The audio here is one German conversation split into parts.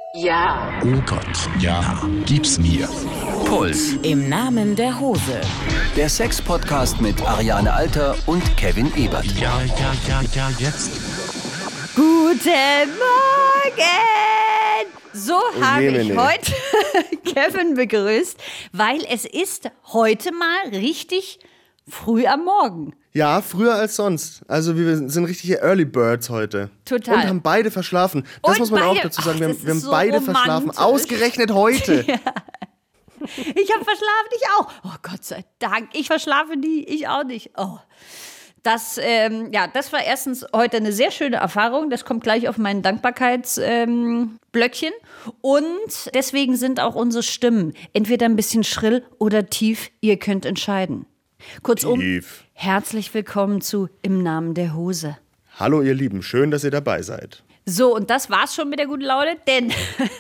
Ja. Oh Gott, ja, gib's mir. Puls. Im Namen der Hose. Der Sex-Podcast mit Ariane Alter und Kevin Ebert. Ja, jetzt. Guten Morgen! So habe ich heute Kevin begrüßt, weil es ist heute mal richtig früh am Morgen. Ja, früher als sonst. Also wir sind richtige Early Birds heute. Total. Und haben beide verschlafen. Das muss man auch dazu sagen. Wir haben so beide romantisch. verschlafen. Ausgerechnet heute. Ja. Ich habe verschlafen, ich auch. Oh Gott sei Dank, ich verschlafe nie, ich auch nicht. Oh. Das war erstens heute eine sehr schöne Erfahrung. Das kommt gleich auf mein Dankbarkeitsblöckchen. Und deswegen sind auch unsere Stimmen entweder ein bisschen schrill oder tief. Ihr könnt entscheiden. Kurzum, Tief. Herzlich willkommen zu Im Namen der Hose. Hallo ihr Lieben, schön, dass ihr dabei seid. So, und das war's schon mit der guten Laune, denn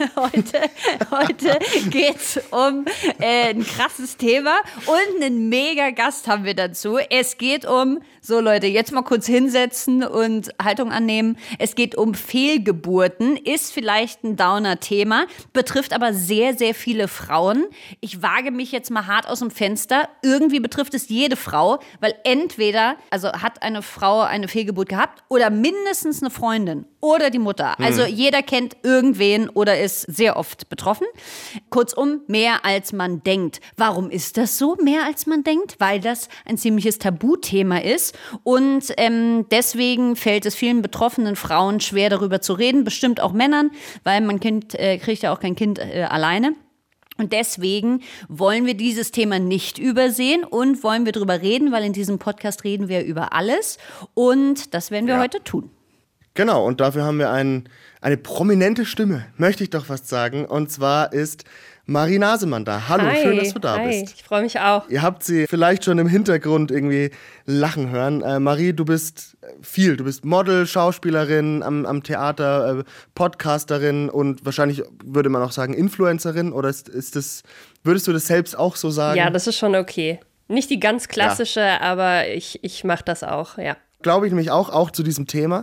heute geht's um ein krasses Thema und einen mega Gast haben wir dazu. Es geht um, so Leute, jetzt mal kurz hinsetzen und Haltung annehmen. Es geht um Fehlgeburten, ist vielleicht ein Downer-Thema, betrifft aber sehr, sehr viele Frauen. Ich wage mich jetzt mal hart aus dem Fenster. Irgendwie betrifft es jede Frau, weil entweder, also hat eine Frau eine Fehlgeburt gehabt oder mindestens eine Freundin oder die Mutter. Also jeder kennt irgendwen oder ist sehr oft betroffen. Kurzum, mehr als man denkt. Warum ist das so, mehr als man denkt? Weil das ein ziemliches Tabuthema ist und deswegen fällt es vielen betroffenen Frauen schwer, darüber zu reden, bestimmt auch Männern, weil man kriegt ja auch kein Kind alleine. Und deswegen wollen wir dieses Thema nicht übersehen und wollen wir drüber reden, weil in diesem Podcast reden wir über alles und das werden wir heute tun. Genau, und dafür haben wir eine prominente Stimme, möchte ich doch fast sagen. Und zwar ist Marie Nasemann da. Hallo, Hi, schön, dass du da bist. Ich freue mich auch. Ihr habt sie vielleicht schon im Hintergrund irgendwie lachen hören. Marie, du bist viel. Du bist Model, Schauspielerin am Theater, Podcasterin und wahrscheinlich würde man auch sagen Influencerin. Oder würdest du das selbst auch so sagen? Ja, das ist schon okay. Nicht die ganz klassische, aber ich mache das auch, ja. Glaube ich nämlich auch zu diesem Thema.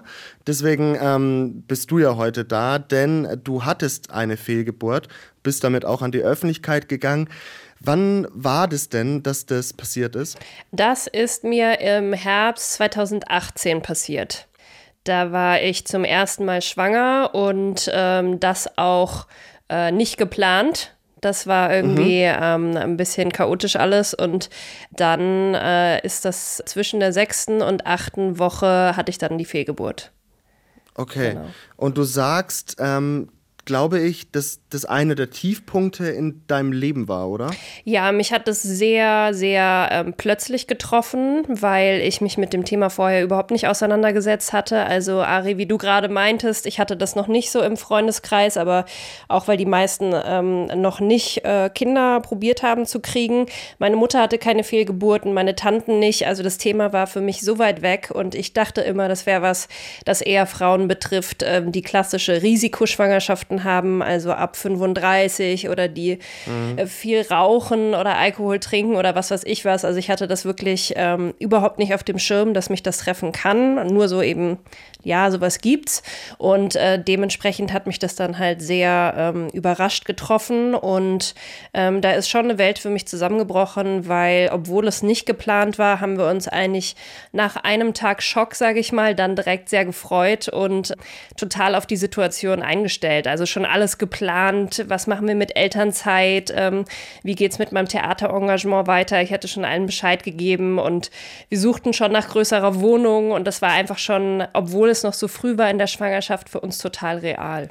Deswegen bist du ja heute da, denn du hattest eine Fehlgeburt, bist damit auch an die Öffentlichkeit gegangen. Wann war das denn, dass das passiert ist? Das ist mir im Herbst 2018 passiert. Da war ich zum ersten Mal schwanger und das auch nicht geplant. Das war irgendwie ein bisschen chaotisch alles und dann ist das zwischen der 6. und 8. Woche hatte ich dann die Fehlgeburt. Okay, Genau. Und du sagst, glaube ich, dass das einer der Tiefpunkte in deinem Leben war, oder? Ja, mich hat das sehr, sehr plötzlich getroffen, weil ich mich mit dem Thema vorher überhaupt nicht auseinandergesetzt hatte. Also Ari, wie du gerade meintest, ich hatte das noch nicht so im Freundeskreis, aber auch weil die meisten noch nicht Kinder probiert haben zu kriegen. Meine Mutter hatte keine Fehlgeburten, meine Tanten nicht. Also das Thema war für mich so weit weg und ich dachte immer, das wäre was, das eher Frauen betrifft, die klassische Risikoschwangerschaften haben, also ab 35 oder die viel rauchen oder Alkohol trinken oder was weiß ich was. Also ich hatte das wirklich überhaupt nicht auf dem Schirm, dass mich das treffen kann. Nur so eben, ja, sowas gibt's. Und dementsprechend hat mich das dann halt sehr überrascht getroffen. Und da ist schon eine Welt für mich zusammengebrochen, weil, obwohl es nicht geplant war, haben wir uns eigentlich nach einem Tag Schock, sage ich mal, dann direkt sehr gefreut und total auf die Situation eingestellt. Also schon alles geplant. Was machen wir mit Elternzeit? Wie geht's mit meinem Theaterengagement weiter? Ich hatte schon allen Bescheid gegeben und wir suchten schon nach größerer Wohnung und das war einfach schon, obwohl es noch so früh war in der Schwangerschaft, für uns total real.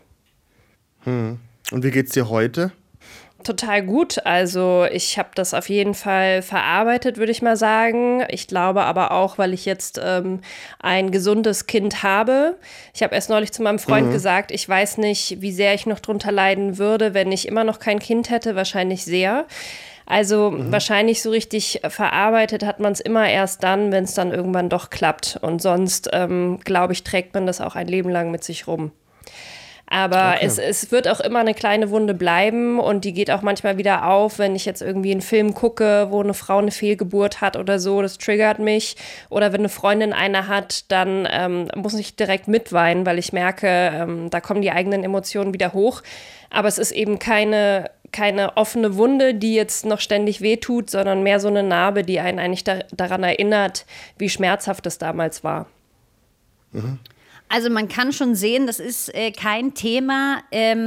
Und wie geht's dir heute? Total gut. Also ich habe das auf jeden Fall verarbeitet, würde ich mal sagen. Ich glaube aber auch, weil ich jetzt ein gesundes Kind habe. Ich habe erst neulich zu meinem Freund gesagt, ich weiß nicht, wie sehr ich noch drunter leiden würde, wenn ich immer noch kein Kind hätte. Wahrscheinlich sehr. Also wahrscheinlich so richtig verarbeitet hat man es immer erst dann, wenn es dann irgendwann doch klappt. Und sonst, glaube ich, trägt man das auch ein Leben lang mit sich rum. Aber Okay. es wird auch immer eine kleine Wunde bleiben und die geht auch manchmal wieder auf, wenn ich jetzt irgendwie einen Film gucke, wo eine Frau eine Fehlgeburt hat oder so, das triggert mich. Oder wenn eine Freundin eine hat, dann muss ich direkt mitweinen, weil ich merke, da kommen die eigenen Emotionen wieder hoch. Aber es ist eben keine offene Wunde, die jetzt noch ständig wehtut, sondern mehr so eine Narbe, die einen eigentlich daran erinnert, wie schmerzhaft es damals war. Also man kann schon sehen, das ist kein Thema,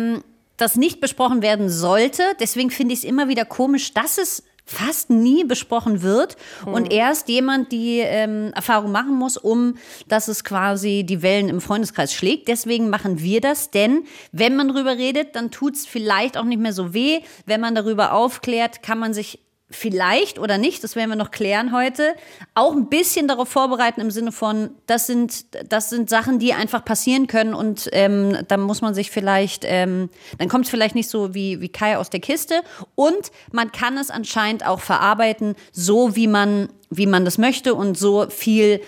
das nicht besprochen werden sollte. Deswegen finde ich es immer wieder komisch, dass es fast nie besprochen wird und erst jemand die Erfahrung machen muss, dass es quasi die Wellen im Freundeskreis schlägt. Deswegen machen wir das, denn wenn man drüber redet, dann tut es vielleicht auch nicht mehr so weh. Wenn man darüber aufklärt, kann man sich vielleicht oder nicht, das werden wir noch klären heute, auch ein bisschen darauf vorbereiten im Sinne von, das sind Sachen, die einfach passieren können und dann muss man sich vielleicht, dann kommt es vielleicht nicht so wie Kai aus der Kiste und man kann es anscheinend auch verarbeiten, so wie man das möchte und so viel,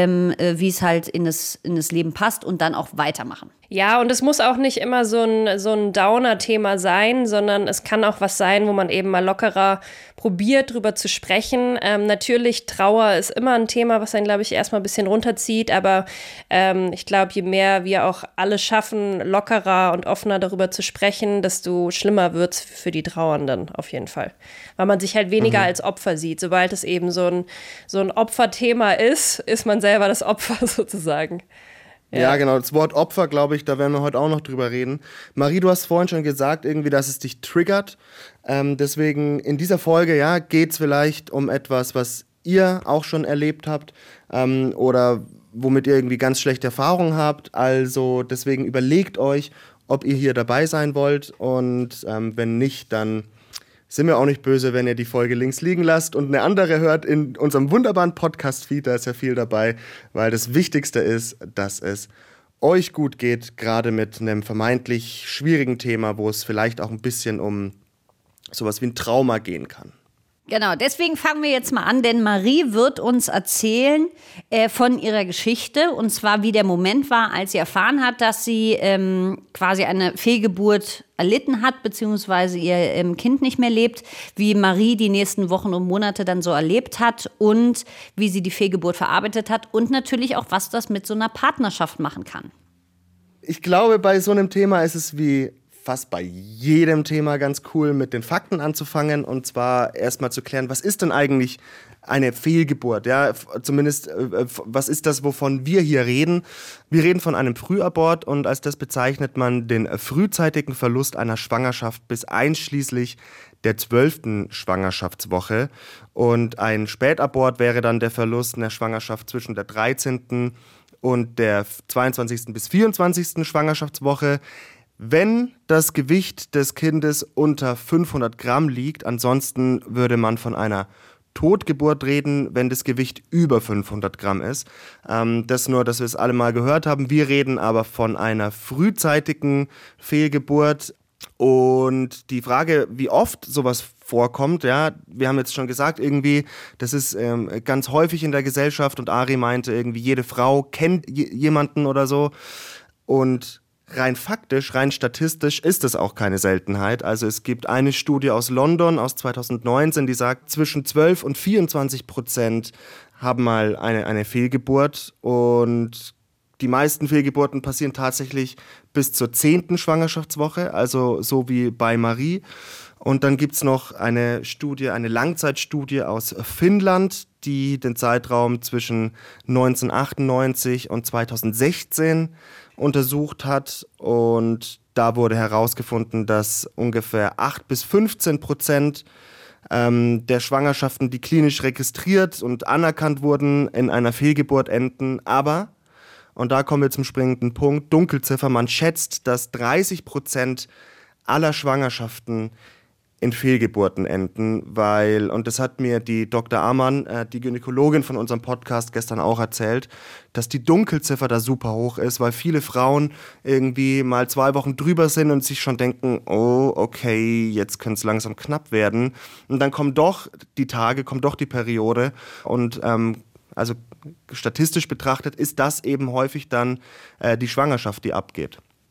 wie es halt in das Leben passt und dann auch weitermachen. Ja, und es muss auch nicht immer so ein Downer-Thema sein, sondern es kann auch was sein, wo man eben mal lockerer probiert, drüber zu sprechen. Natürlich, Trauer ist immer ein Thema, was einen, glaube ich, erstmal ein bisschen runterzieht, aber ich glaube, je mehr wir auch alle schaffen, lockerer und offener darüber zu sprechen, desto schlimmer wird es für die Trauernden auf jeden Fall. Weil man sich halt weniger als Opfer sieht. Sobald es eben so ein Opferthema ist man selber das Opfer sozusagen. Ja, genau. Das Wort Opfer, glaube ich, da werden wir heute auch noch drüber reden. Marie, du hast vorhin schon gesagt, irgendwie, dass es dich triggert. Deswegen in dieser Folge, ja, geht es vielleicht um etwas, was ihr auch schon erlebt habt oder womit ihr irgendwie ganz schlechte Erfahrungen habt. Also deswegen überlegt euch, ob ihr hier dabei sein wollt und wenn nicht, dann sind wir auch nicht böse, wenn ihr die Folge links liegen lasst und eine andere hört in unserem wunderbaren Podcast-Feed. Da ist ja viel dabei, weil das Wichtigste ist, dass es euch gut geht, gerade mit einem vermeintlich schwierigen Thema, wo es vielleicht auch ein bisschen um sowas wie ein Trauma gehen kann. Genau, deswegen fangen wir jetzt mal an, denn Marie wird uns erzählen von ihrer Geschichte und zwar, wie der Moment war, als sie erfahren hat, dass sie quasi eine Fehlgeburt erlitten hat, beziehungsweise ihr Kind nicht mehr lebt, wie Marie die nächsten Wochen und Monate dann so erlebt hat und wie sie die Fehlgeburt verarbeitet hat und natürlich auch, was das mit so einer Partnerschaft machen kann. Ich glaube, bei so einem Thema ist es wie fast bei jedem Thema ganz cool, mit den Fakten anzufangen und zwar erstmal zu klären, was ist denn eigentlich eine Fehlgeburt? Ja, zumindest, was ist das, wovon wir hier reden? Wir reden von einem Frühabort und als das bezeichnet man den frühzeitigen Verlust einer Schwangerschaft bis einschließlich der 12. Schwangerschaftswoche. Und ein Spätabort wäre dann der Verlust einer Schwangerschaft zwischen der 13. und der 22. bis 24. Schwangerschaftswoche. Wenn das Gewicht des Kindes unter 500 Gramm liegt, ansonsten würde man von einer Totgeburt reden, wenn das Gewicht über 500 Gramm ist. Das nur, dass wir es alle mal gehört haben. Wir reden aber von einer frühzeitigen Fehlgeburt. Und die Frage, wie oft sowas vorkommt, ja, wir haben jetzt schon gesagt, irgendwie, das ist ganz häufig in der Gesellschaft und Ari meinte irgendwie, jede Frau kennt jemanden oder so. Und rein faktisch, rein statistisch ist es auch keine Seltenheit. Also es gibt eine Studie aus London aus 2019, die sagt, zwischen 12 und 24% haben mal eine Fehlgeburt und die meisten Fehlgeburten passieren tatsächlich bis zur 10. Schwangerschaftswoche, also so wie bei Marie. Und dann gibt es noch eine Studie, eine Langzeitstudie aus Finnland, die den Zeitraum zwischen 1998 und 2016 untersucht hat. Und da wurde herausgefunden, dass ungefähr 8-15% der Schwangerschaften, die klinisch registriert und anerkannt wurden, in einer Fehlgeburt enden. Aber, und da kommen wir zum springenden Punkt, Dunkelziffer, man schätzt, dass 30% aller Schwangerschaften in Fehlgeburten enden, weil, und das hat mir die Dr. Amann, die Gynäkologin von unserem Podcast, gestern auch erzählt, dass die Dunkelziffer da super hoch ist, weil viele Frauen irgendwie mal 2 Wochen drüber sind und sich schon denken, oh, okay, jetzt könnte es langsam knapp werden. Und dann kommt doch die Periode und also statistisch betrachtet ist das eben häufig dann die Schwangerschaft, die abgeht.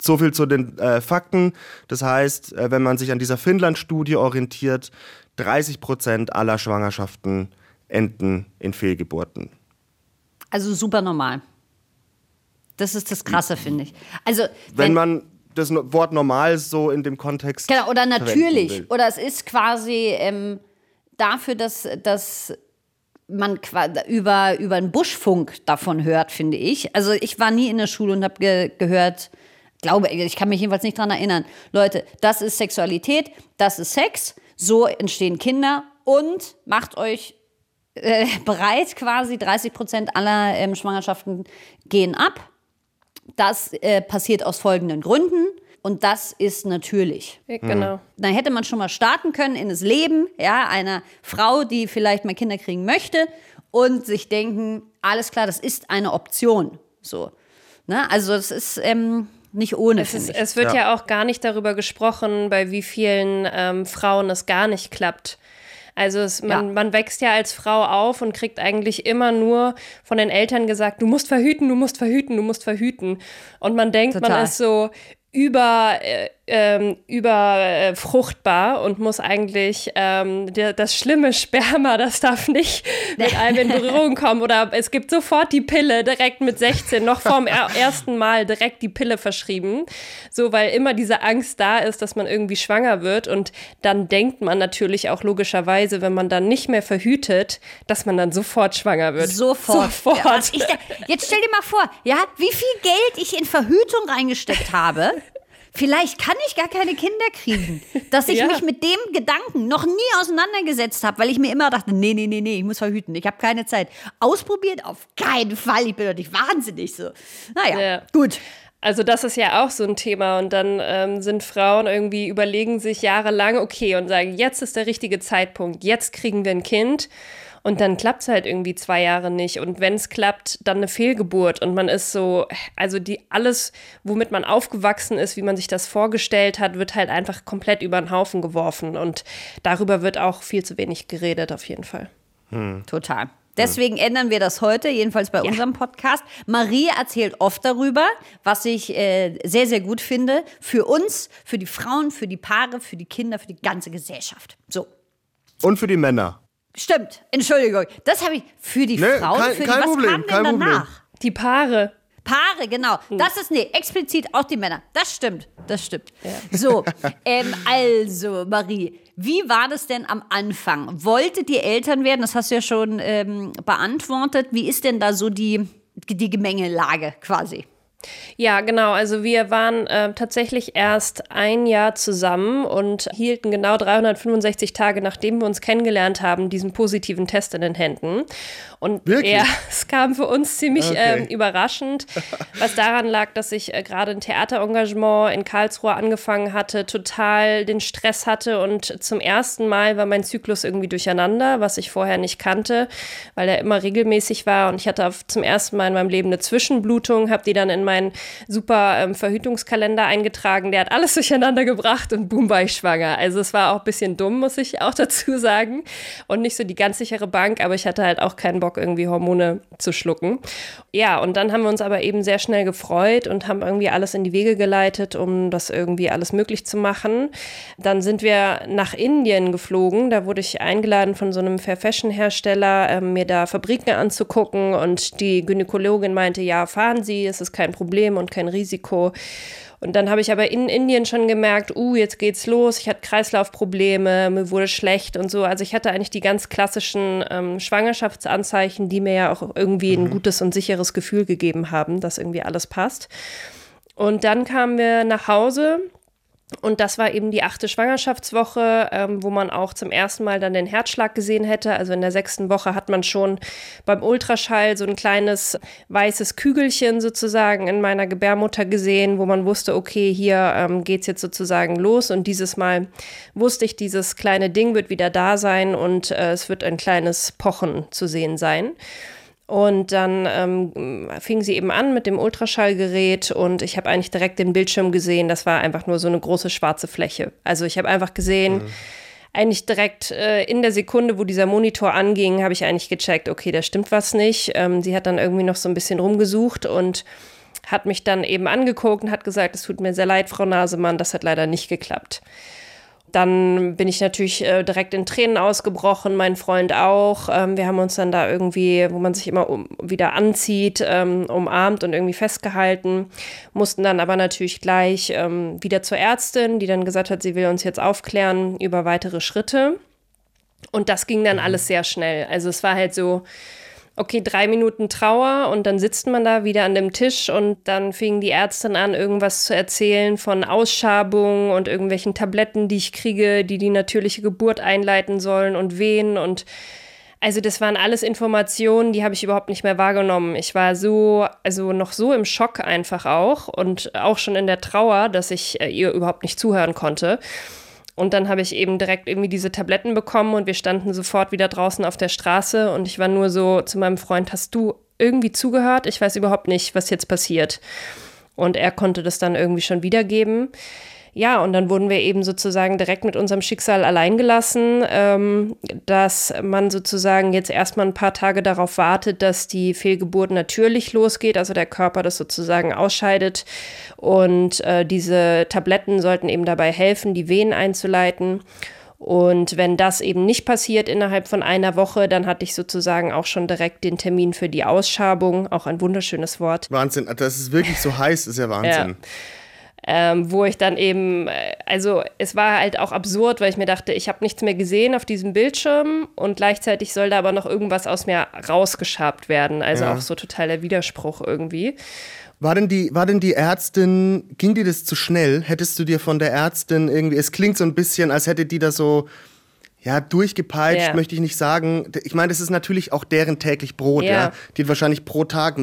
So viel zu den Fakten. Das heißt, wenn man sich an dieser Finnland-Studie orientiert, 30% aller Schwangerschaften enden in Fehlgeburten. Also super normal. Das ist das Krasse, finde ich. Also Wenn man das Wort normal so in dem Kontext genau, oder natürlich. will. Oder es ist quasi dafür, dass man über einen Buschfunk davon hört, finde ich. Also ich war nie in der Schule und habe gehört, ich kann mich jedenfalls nicht dran erinnern. Leute, das ist Sexualität, das ist Sex, so entstehen Kinder und macht euch bereit, quasi 30% aller Schwangerschaften gehen ab. Das passiert aus folgenden Gründen und das ist natürlich. Genau. Dann hätte man schon mal starten können in das Leben einer Frau, die vielleicht mal Kinder kriegen möchte und sich denken, alles klar, das ist eine Option. So. Ne? Also es ist nicht ohne, Es wird ja auch gar nicht darüber gesprochen, bei wie vielen Frauen es gar nicht klappt. Also man wächst ja als Frau auf und kriegt eigentlich immer nur von den Eltern gesagt, du musst verhüten, du musst verhüten, du musst verhüten. Und man denkt, man ist so überfruchtbar und muss eigentlich das schlimme Sperma, das darf nicht mit einem in Berührung kommen. Oder es gibt sofort die Pille direkt mit 16, noch vorm ersten Mal direkt die Pille verschrieben. So, weil immer diese Angst da ist, dass man irgendwie schwanger wird. Und dann denkt man natürlich auch logischerweise, wenn man dann nicht mehr verhütet, dass man dann sofort schwanger wird. Sofort. Ja, jetzt stell dir mal vor, wie viel Geld ich in Verhütung reingesteckt habe. Vielleicht kann ich gar keine Kinder kriegen. Dass ich mich mit dem Gedanken noch nie auseinandergesetzt habe, weil ich mir immer dachte, nee, ich muss verhüten, ich habe keine Zeit. Ausprobiert? Auf keinen Fall, ich bin doch nicht wahnsinnig so. Naja, gut. Also das ist ja auch so ein Thema und dann sind Frauen irgendwie, überlegen sich jahrelang, okay, und sagen, jetzt ist der richtige Zeitpunkt, jetzt kriegen wir ein Kind. Und dann klappt es halt irgendwie 2 Jahre nicht. Und wenn es klappt, dann eine Fehlgeburt. Und man ist so, also alles, womit man aufgewachsen ist, wie man sich das vorgestellt hat, wird halt einfach komplett über den Haufen geworfen. Und darüber wird auch viel zu wenig geredet, auf jeden Fall. Total. Deswegen ändern wir das heute, jedenfalls bei unserem Podcast. Marie erzählt oft darüber, was ich sehr, sehr gut finde. Für uns, für die Frauen, für die Paare, für die Kinder, für die ganze Gesellschaft. So. Und für die Männer. Stimmt, Entschuldigung. Das habe ich für die Frauen. Was kam denn danach? Die Paare. Paare, genau. Das ist, explizit auch die Männer. Das stimmt. Ja. So, also Marie, wie war das denn am Anfang? Wolltet ihr Eltern werden? Das hast du ja schon beantwortet. Wie ist denn da so die Gemengelage quasi? Ja, genau. Also wir waren tatsächlich erst 1 Jahr zusammen und hielten genau 365 Tage, nachdem wir uns kennengelernt haben, diesen positiven Test in den Händen. Und es kam für uns ziemlich überraschend, was daran lag, dass ich gerade ein Theaterengagement in Karlsruhe angefangen hatte, total den Stress hatte und zum ersten Mal war mein Zyklus irgendwie durcheinander, was ich vorher nicht kannte, weil er immer regelmäßig war und ich hatte zum ersten Mal in meinem Leben eine Zwischenblutung, habe die dann in meinen super Verhütungskalender eingetragen, der hat alles durcheinander gebracht und boom, war ich schwanger. Also es war auch ein bisschen dumm, muss ich auch dazu sagen und nicht so die ganz sichere Bank, aber ich hatte halt auch keinen Bock, irgendwie Hormone zu schlucken. Ja, und dann haben wir uns aber eben sehr schnell gefreut und haben irgendwie alles in die Wege geleitet, um das irgendwie alles möglich zu machen. Dann sind wir nach Indien geflogen, da wurde ich eingeladen von so einem Fair-Fashion-Hersteller, mir da Fabriken anzugucken und die Gynäkologin meinte, ja, fahren Sie, es ist kein Problem und kein Risiko. Und dann habe ich aber in Indien schon gemerkt, jetzt geht's los, ich hatte Kreislaufprobleme, mir wurde schlecht und so. Also ich hatte eigentlich die ganz klassischen Schwangerschaftsanzeichen, die mir ja auch irgendwie ein gutes und sicheres Gefühl gegeben haben, dass irgendwie alles passt. Und dann kamen wir nach Hause. Und das war eben die 8. Schwangerschaftswoche, wo man auch zum ersten Mal dann den Herzschlag gesehen hätte. Also in der 6. Woche hat man schon beim Ultraschall so ein kleines weißes Kügelchen sozusagen in meiner Gebärmutter gesehen, wo man wusste, okay, hier geht's jetzt sozusagen los. Und dieses Mal wusste ich, dieses kleine Ding wird wieder da sein und es wird ein kleines Pochen zu sehen sein. Und dann fing sie eben an mit dem Ultraschallgerät und ich habe eigentlich direkt den Bildschirm gesehen, das war einfach nur so eine große schwarze Fläche. Also ich habe einfach gesehen, eigentlich direkt in der Sekunde, wo dieser Monitor anging, habe ich eigentlich gecheckt, okay, da stimmt was nicht. Sie hat dann irgendwie noch so ein bisschen rumgesucht und hat mich dann eben angeguckt und hat gesagt, es tut mir sehr leid, Frau Nasemann, das hat leider nicht geklappt. Dann bin ich natürlich direkt in Tränen ausgebrochen, mein Freund auch. Wir haben uns dann da irgendwie, wo man sich immer wieder anzieht, umarmt und irgendwie festgehalten. Mussten dann aber natürlich gleich wieder zur Ärztin, die dann gesagt hat, sie will uns jetzt aufklären über weitere Schritte. Und das ging dann alles sehr schnell. Also es war halt so, okay, 3 Minuten Trauer und dann sitzt man da wieder an dem Tisch und dann fing die Ärztin an, irgendwas zu erzählen von Ausschabung und irgendwelchen Tabletten, die ich kriege, die natürliche Geburt einleiten sollen und Wehen und also das waren alles Informationen, die habe ich überhaupt nicht mehr wahrgenommen. Ich war noch so im Schock einfach auch und auch schon in der Trauer, dass ich ihr überhaupt nicht zuhören konnte. Und dann habe ich eben direkt irgendwie diese Tabletten bekommen und wir standen sofort wieder draußen auf der Straße und ich war nur so zu meinem Freund, hast du irgendwie zugehört? Ich weiß überhaupt nicht, was jetzt passiert. Und er konnte das dann irgendwie schon wiedergeben. Ja, und dann wurden wir eben sozusagen direkt mit unserem Schicksal allein gelassen, dass man sozusagen jetzt erstmal ein paar Tage darauf wartet, dass die Fehlgeburt natürlich losgeht, also der Körper das sozusagen ausscheidet. Und diese Tabletten sollten eben dabei helfen, die Wehen einzuleiten. Und wenn das eben nicht passiert innerhalb von einer Woche, dann hatte ich sozusagen auch schon direkt den Termin für die Ausschabung, auch ein wunderschönes Wort. Wahnsinn, dass es wirklich so heiß ist ja Wahnsinn. Ja. Wo ich dann eben, also es war halt auch absurd, weil ich mir dachte, ich habe nichts mehr gesehen auf diesem Bildschirm und gleichzeitig soll da aber noch irgendwas aus mir rausgeschabt werden. Also auch so total der Widerspruch irgendwie. War denn die Ärztin, ging dir das zu schnell? Hättest du dir von der Ärztin irgendwie, es klingt so ein bisschen, als hätte die da so, ja, durchgepeitscht, möchte ich nicht sagen. Ich meine, das ist natürlich auch deren täglich Brot, ja. Die hat wahrscheinlich pro Tag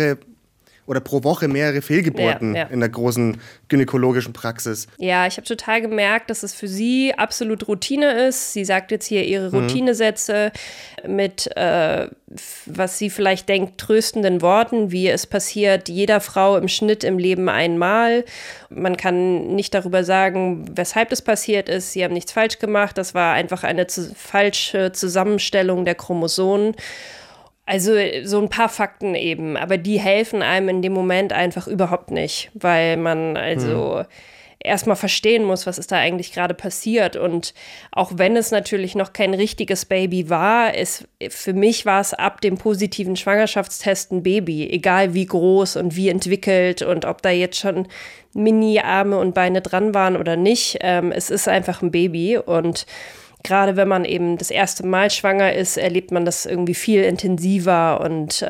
pro Woche mehrere Fehlgeburten in der großen gynäkologischen Praxis. Ja, ich habe total gemerkt, dass es für sie absolut Routine ist. Sie sagt jetzt hier ihre Routinesätze mit, was sie vielleicht denkt, tröstenden Worten, wie es passiert jeder Frau im Schnitt im Leben einmal. Man kann nicht darüber sagen, weshalb das passiert ist. Sie haben nichts falsch gemacht. Das war einfach eine falsche Zusammenstellung der Chromosomen. Also so ein paar Fakten eben, aber die helfen einem in dem Moment einfach überhaupt nicht, weil man also erstmal verstehen muss, was ist da eigentlich gerade passiert. Und auch wenn es natürlich noch kein richtiges Baby war, für mich war es ab dem positiven Schwangerschaftstest ein Baby, egal wie groß und wie entwickelt und ob da jetzt schon Mini-Arme und Beine dran waren oder nicht. Es ist einfach ein Baby und gerade wenn man eben das erste Mal schwanger ist, erlebt man das irgendwie viel intensiver und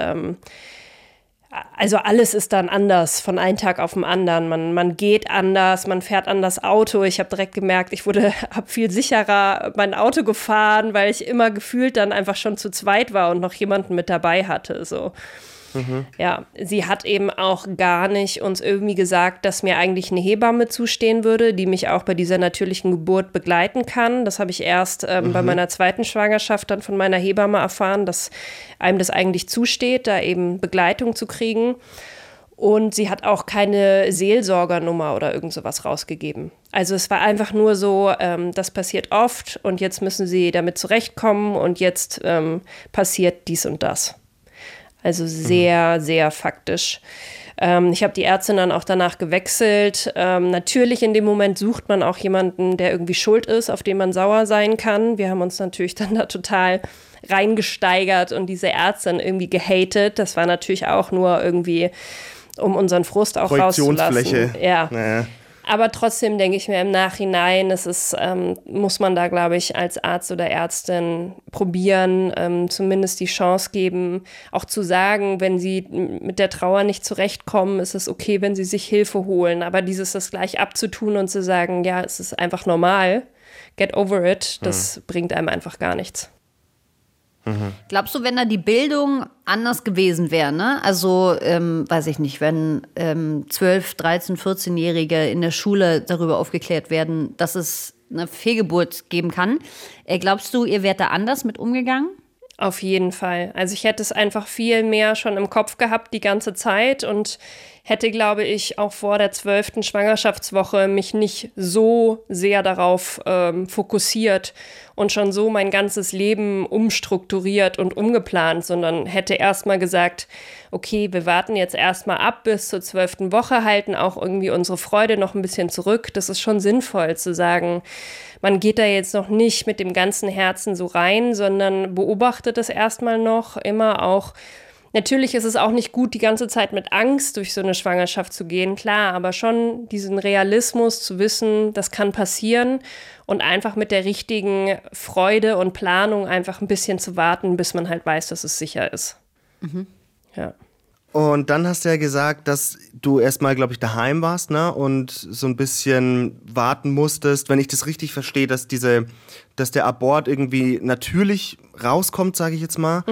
also alles ist dann anders von einem Tag auf den anderen. Man geht anders, man fährt anders Auto. Ich habe direkt gemerkt, habe viel sicherer mein Auto gefahren, weil ich immer gefühlt dann einfach schon zu zweit war und noch jemanden mit dabei hatte, so. Ja, sie hat eben auch gar nicht uns irgendwie gesagt, dass mir eigentlich eine Hebamme zustehen würde, die mich auch bei dieser natürlichen Geburt begleiten kann. Das habe ich erst bei meiner zweiten Schwangerschaft dann von meiner Hebamme erfahren, dass einem das eigentlich zusteht, da eben Begleitung zu kriegen. Und sie hat auch keine Seelsorgernummer oder irgend sowas rausgegeben. Also es war einfach nur so, das passiert oft und jetzt müssen sie damit zurechtkommen und jetzt passiert dies und das. Also sehr, sehr faktisch. Ich habe die Ärztin dann auch danach gewechselt. Natürlich in dem Moment sucht man auch jemanden, der irgendwie schuld ist, auf den man sauer sein kann. Wir haben uns natürlich dann da total reingesteigert und diese Ärztin irgendwie gehatet. Das war natürlich auch nur irgendwie, um unseren Frust auch rauszulassen. Ja. Naja. Aber trotzdem denke ich mir im Nachhinein, muss man da, glaube ich, als Arzt oder Ärztin probieren, zumindest die Chance geben, auch zu sagen, wenn sie mit der Trauer nicht zurechtkommen, ist es okay, wenn sie sich Hilfe holen. Aber das gleich abzutun und zu sagen, ja, es ist einfach normal, get over it, das bringt einem einfach gar nichts. Glaubst du, wenn da die Bildung anders gewesen wäre, ne? Also, weiß ich nicht, wenn 12-, 13-, 14-Jährige in der Schule darüber aufgeklärt werden, dass es eine Fehlgeburt geben kann. Glaubst du, ihr wärt da anders mit umgegangen? Auf jeden Fall. Also ich hätte es einfach viel mehr schon im Kopf gehabt die ganze Zeit und hätte, glaube ich, auch vor der 12. Schwangerschaftswoche mich nicht so sehr darauf fokussiert und schon so mein ganzes Leben umstrukturiert und umgeplant, sondern hätte erstmal gesagt, okay, wir warten jetzt erstmal ab bis zur 12. Woche, halten auch irgendwie unsere Freude noch ein bisschen zurück. Das ist schon sinnvoll zu sagen, man geht da jetzt noch nicht mit dem ganzen Herzen so rein, sondern beobachtet es erstmal noch, immer auch. Natürlich ist es auch nicht gut, die ganze Zeit mit Angst durch so eine Schwangerschaft zu gehen, klar, aber schon diesen Realismus zu wissen, das kann passieren und einfach mit der richtigen Freude und Planung einfach ein bisschen zu warten, bis man halt weiß, dass es sicher ist. Mhm. Ja. Und dann hast du ja gesagt, dass du erstmal, glaube ich, daheim warst, ne? Und so ein bisschen warten musstest, wenn ich das richtig verstehe, dass der Abort irgendwie natürlich rauskommt, sage ich jetzt mal.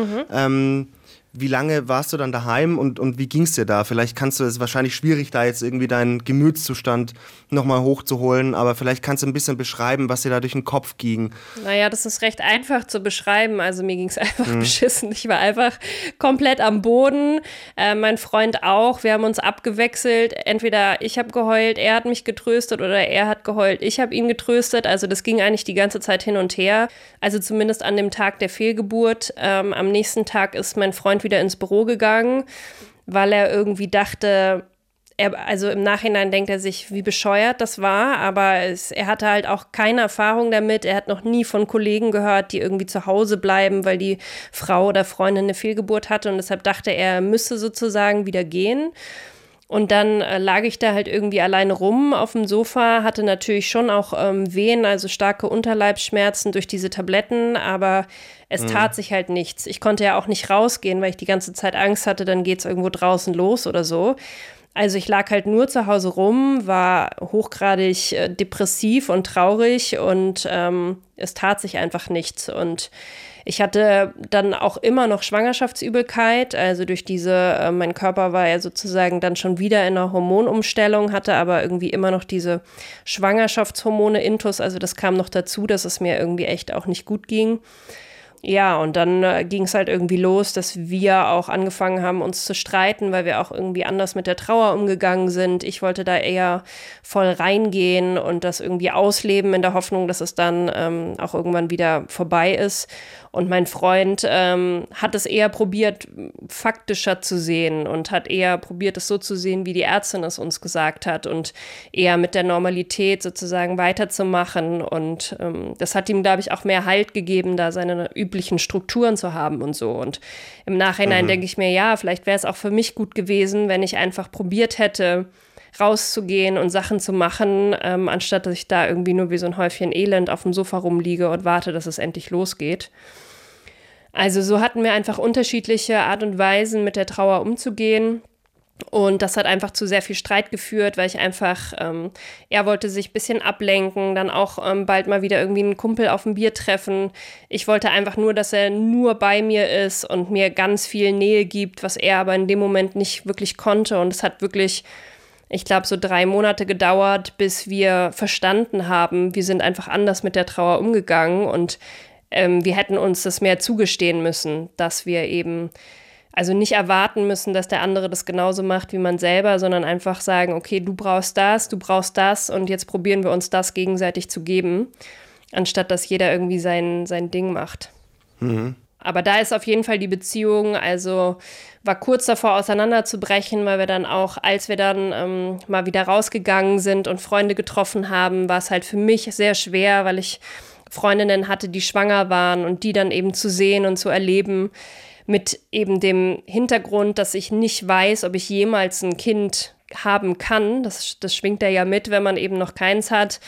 Wie lange warst du dann daheim und wie ging es dir da? Vielleicht es ist wahrscheinlich schwierig, da jetzt irgendwie deinen Gemütszustand nochmal hochzuholen, aber vielleicht kannst du ein bisschen beschreiben, was dir da durch den Kopf ging. Naja, das ist recht einfach zu beschreiben. Also mir ging es einfach beschissen. Ich war einfach komplett am Boden. Mein Freund auch. Wir haben uns abgewechselt. Entweder ich habe geheult, er hat mich getröstet oder er hat geheult, ich habe ihn getröstet. Also das ging eigentlich die ganze Zeit hin und her. Also zumindest an dem Tag der Fehlgeburt. Am nächsten Tag ist mein Freund wieder ins Büro gegangen, weil er irgendwie dachte, also im Nachhinein denkt er sich, wie bescheuert das war, aber er hatte halt auch keine Erfahrung damit. Er hat noch nie von Kollegen gehört, die irgendwie zu Hause bleiben, weil die Frau oder Freundin eine Fehlgeburt hatte und deshalb dachte er, er müsse sozusagen wieder gehen. Und dann lag ich da halt irgendwie alleine rum auf dem Sofa, hatte natürlich schon auch Wehen, also starke Unterleibsschmerzen durch diese Tabletten, aber es tat sich halt nichts. Ich konnte ja auch nicht rausgehen, weil ich die ganze Zeit Angst hatte, dann geht's irgendwo draußen los oder so. Also ich lag halt nur zu Hause rum, war hochgradig depressiv und traurig und es tat sich einfach nichts. Und ich hatte dann auch immer noch Schwangerschaftsübelkeit, also durch mein Körper war ja sozusagen dann schon wieder in einer Hormonumstellung, hatte aber irgendwie immer noch diese Schwangerschaftshormone intus, also das kam noch dazu, dass es mir irgendwie echt auch nicht gut ging. Ja, und dann ging es halt irgendwie los, dass wir auch angefangen haben, uns zu streiten, weil wir auch irgendwie anders mit der Trauer umgegangen sind. Ich wollte da eher voll reingehen und das irgendwie ausleben in der Hoffnung, dass es dann auch irgendwann wieder vorbei ist. Und mein Freund hat es eher probiert, faktischer zu sehen und hat eher probiert, es so zu sehen, wie die Ärztin es uns gesagt hat und eher mit der Normalität sozusagen weiterzumachen. Und das hat ihm, glaube ich, auch mehr Halt gegeben, da seine üblichen Strukturen zu haben und so. Und im Nachhinein denke ich mir, ja, vielleicht wäre es auch für mich gut gewesen, wenn ich einfach probiert hätte, rauszugehen und Sachen zu machen, anstatt dass ich da irgendwie nur wie so ein Häufchen Elend auf dem Sofa rumliege und warte, dass es endlich losgeht. Also so hatten wir einfach unterschiedliche Art und Weisen, mit der Trauer umzugehen. Und das hat einfach zu sehr viel Streit geführt, weil ich einfach, er wollte sich ein bisschen ablenken, dann auch bald mal wieder irgendwie einen Kumpel auf ein Bier treffen. Ich wollte einfach nur, dass er nur bei mir ist und mir ganz viel Nähe gibt, was er aber in dem Moment nicht wirklich konnte. Und es hat wirklich, ich glaube, so 3 Monate gedauert, bis wir verstanden haben, wir sind einfach anders mit der Trauer umgegangen und wir hätten uns das mehr zugestehen müssen, dass wir eben also nicht erwarten müssen, dass der andere das genauso macht wie man selber, sondern einfach sagen, okay, du brauchst das und jetzt probieren wir uns das gegenseitig zu geben, anstatt dass jeder irgendwie sein Ding macht. Mhm. Aber da ist auf jeden Fall die Beziehung, also war kurz davor auseinanderzubrechen, weil wir dann auch, als wir dann mal wieder rausgegangen sind und Freunde getroffen haben, war es halt für mich sehr schwer, weil ich Freundinnen hatte, die schwanger waren und die dann eben zu sehen und zu erleben mit eben dem Hintergrund, dass ich nicht weiß, ob ich jemals ein Kind haben kann. Das schwingt ja mit, wenn man eben noch keins hat.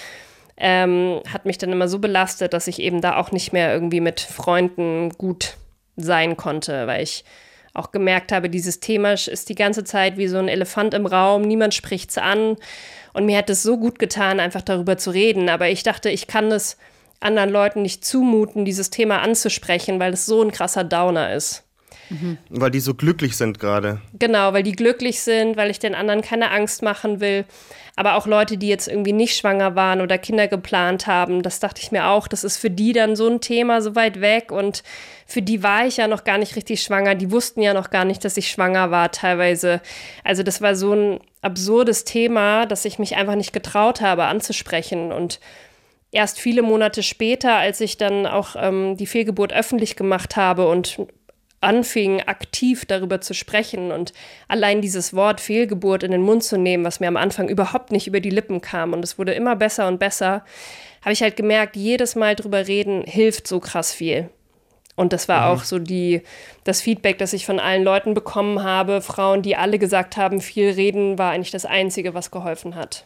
Hat mich dann immer so belastet, dass ich eben da auch nicht mehr irgendwie mit Freunden gut sein konnte, weil ich auch gemerkt habe, dieses Thema ist die ganze Zeit wie so ein Elefant im Raum, niemand spricht's an und mir hat es so gut getan, einfach darüber zu reden, aber ich dachte, ich kann es anderen Leuten nicht zumuten, dieses Thema anzusprechen, weil es so ein krasser Downer ist. Weil die so glücklich sind gerade. Genau, weil die glücklich sind, weil ich den anderen keine Angst machen will. Aber auch Leute, die jetzt irgendwie nicht schwanger waren oder Kinder geplant haben, das dachte ich mir auch, das ist für die dann so ein Thema so weit weg. Und für die war ich ja noch gar nicht richtig schwanger. Die wussten ja noch gar nicht, dass ich schwanger war teilweise. Also das war so ein absurdes Thema, dass ich mich einfach nicht getraut habe anzusprechen. Und erst viele Monate später, als ich dann auch die Fehlgeburt öffentlich gemacht habe und anfing, aktiv darüber zu sprechen und allein dieses Wort Fehlgeburt in den Mund zu nehmen, was mir am Anfang überhaupt nicht über die Lippen kam und es wurde immer besser und besser, habe ich halt gemerkt, jedes Mal drüber reden hilft so krass viel. Und das war auch so das Feedback, das ich von allen Leuten bekommen habe. Frauen, die alle gesagt haben, viel reden war eigentlich das Einzige, was geholfen hat.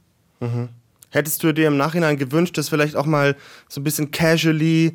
Hättest du dir im Nachhinein gewünscht, dass vielleicht auch mal so ein bisschen casually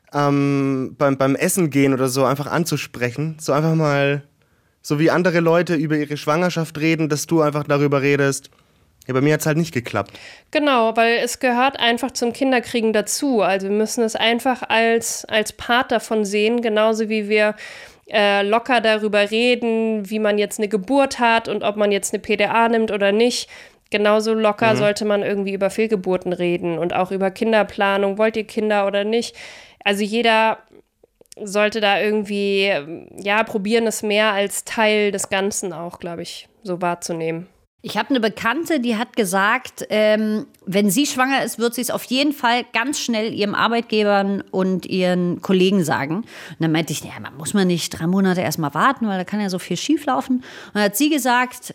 beim Essen gehen oder so einfach anzusprechen? So einfach mal, so wie andere Leute über ihre Schwangerschaft reden, dass du einfach darüber redest. Ja, bei mir hat es halt nicht geklappt. Genau, weil es gehört einfach zum Kinderkriegen dazu. Also wir müssen es einfach als Part davon sehen, genauso wie wir locker darüber reden, wie man jetzt eine Geburt hat und ob man jetzt eine PDA nimmt oder nicht. Genauso locker sollte man irgendwie über Fehlgeburten reden und auch über Kinderplanung. Wollt ihr Kinder oder nicht? Also jeder sollte da irgendwie, probieren, es mehr als Teil des Ganzen auch, glaube ich, so wahrzunehmen. Ich habe eine Bekannte, die hat gesagt, wenn sie schwanger ist, wird sie es auf jeden Fall ganz schnell ihrem Arbeitgebern und ihren Kollegen sagen. Und dann meinte ich, man muss man nicht 3 Monate erstmal warten, weil da kann ja so viel schieflaufen. Und dann hat sie gesagt,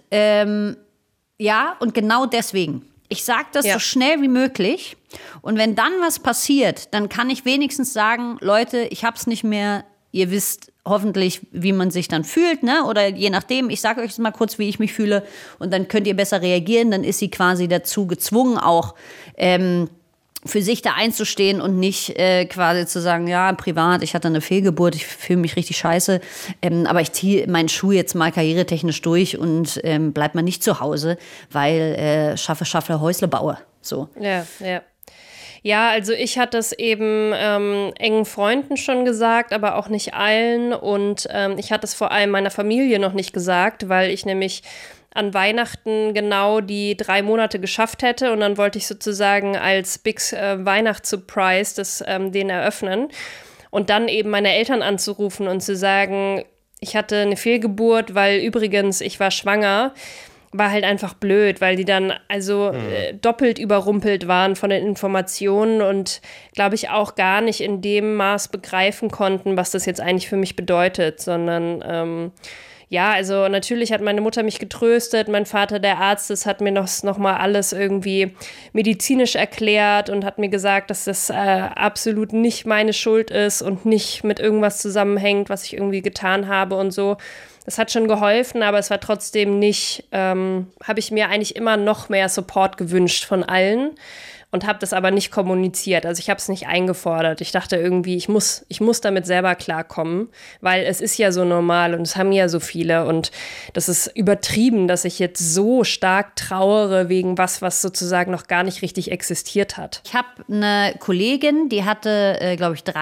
ja, und genau deswegen. Ich sage das so schnell wie möglich. Und wenn dann was passiert, dann kann ich wenigstens sagen, Leute, ich hab's nicht mehr. Ihr wisst hoffentlich, wie man sich dann fühlt, ne? Oder je nachdem, ich sage euch jetzt mal kurz, wie ich mich fühle. Und dann könnt ihr besser reagieren. Dann ist sie quasi dazu gezwungen, auch für sich da einzustehen und nicht quasi zu sagen, ja, privat, ich hatte eine Fehlgeburt, ich fühle mich richtig scheiße, aber ich ziehe meinen Schuh jetzt mal karrieretechnisch durch und bleib mal nicht zu Hause, weil schaffe, Häusle baue. So. Ja. Ja, also ich hatte es eben engen Freunden schon gesagt, aber auch nicht allen. Und ich hatte es vor allem meiner Familie noch nicht gesagt, weil ich nämlich an Weihnachten genau die 3 Monate geschafft hätte. Und dann wollte ich sozusagen als Big Weihnachtssurprise das denen eröffnen. Und dann eben meine Eltern anzurufen und zu sagen, ich hatte eine Fehlgeburt, weil übrigens ich war schwanger. War halt einfach blöd, weil die dann doppelt überrumpelt waren von den Informationen und, glaube ich, auch gar nicht in dem Maß begreifen konnten, was das jetzt eigentlich für mich bedeutet, sondern also natürlich hat meine Mutter mich getröstet, mein Vater, der Arzt, das hat mir noch mal alles irgendwie medizinisch erklärt und hat mir gesagt, dass das absolut nicht meine Schuld ist und nicht mit irgendwas zusammenhängt, was ich irgendwie getan habe und so. Das hat schon geholfen, aber es war trotzdem nicht, habe ich mir eigentlich immer noch mehr Support gewünscht von allen und habe das aber nicht kommuniziert. Also ich habe es nicht eingefordert. Ich dachte irgendwie, ich muss damit selber klarkommen, weil es ist ja so normal und es haben ja so viele und das ist übertrieben, dass ich jetzt so stark trauere wegen was sozusagen noch gar nicht richtig existiert hat. Ich habe eine Kollegin, die hatte, glaube ich,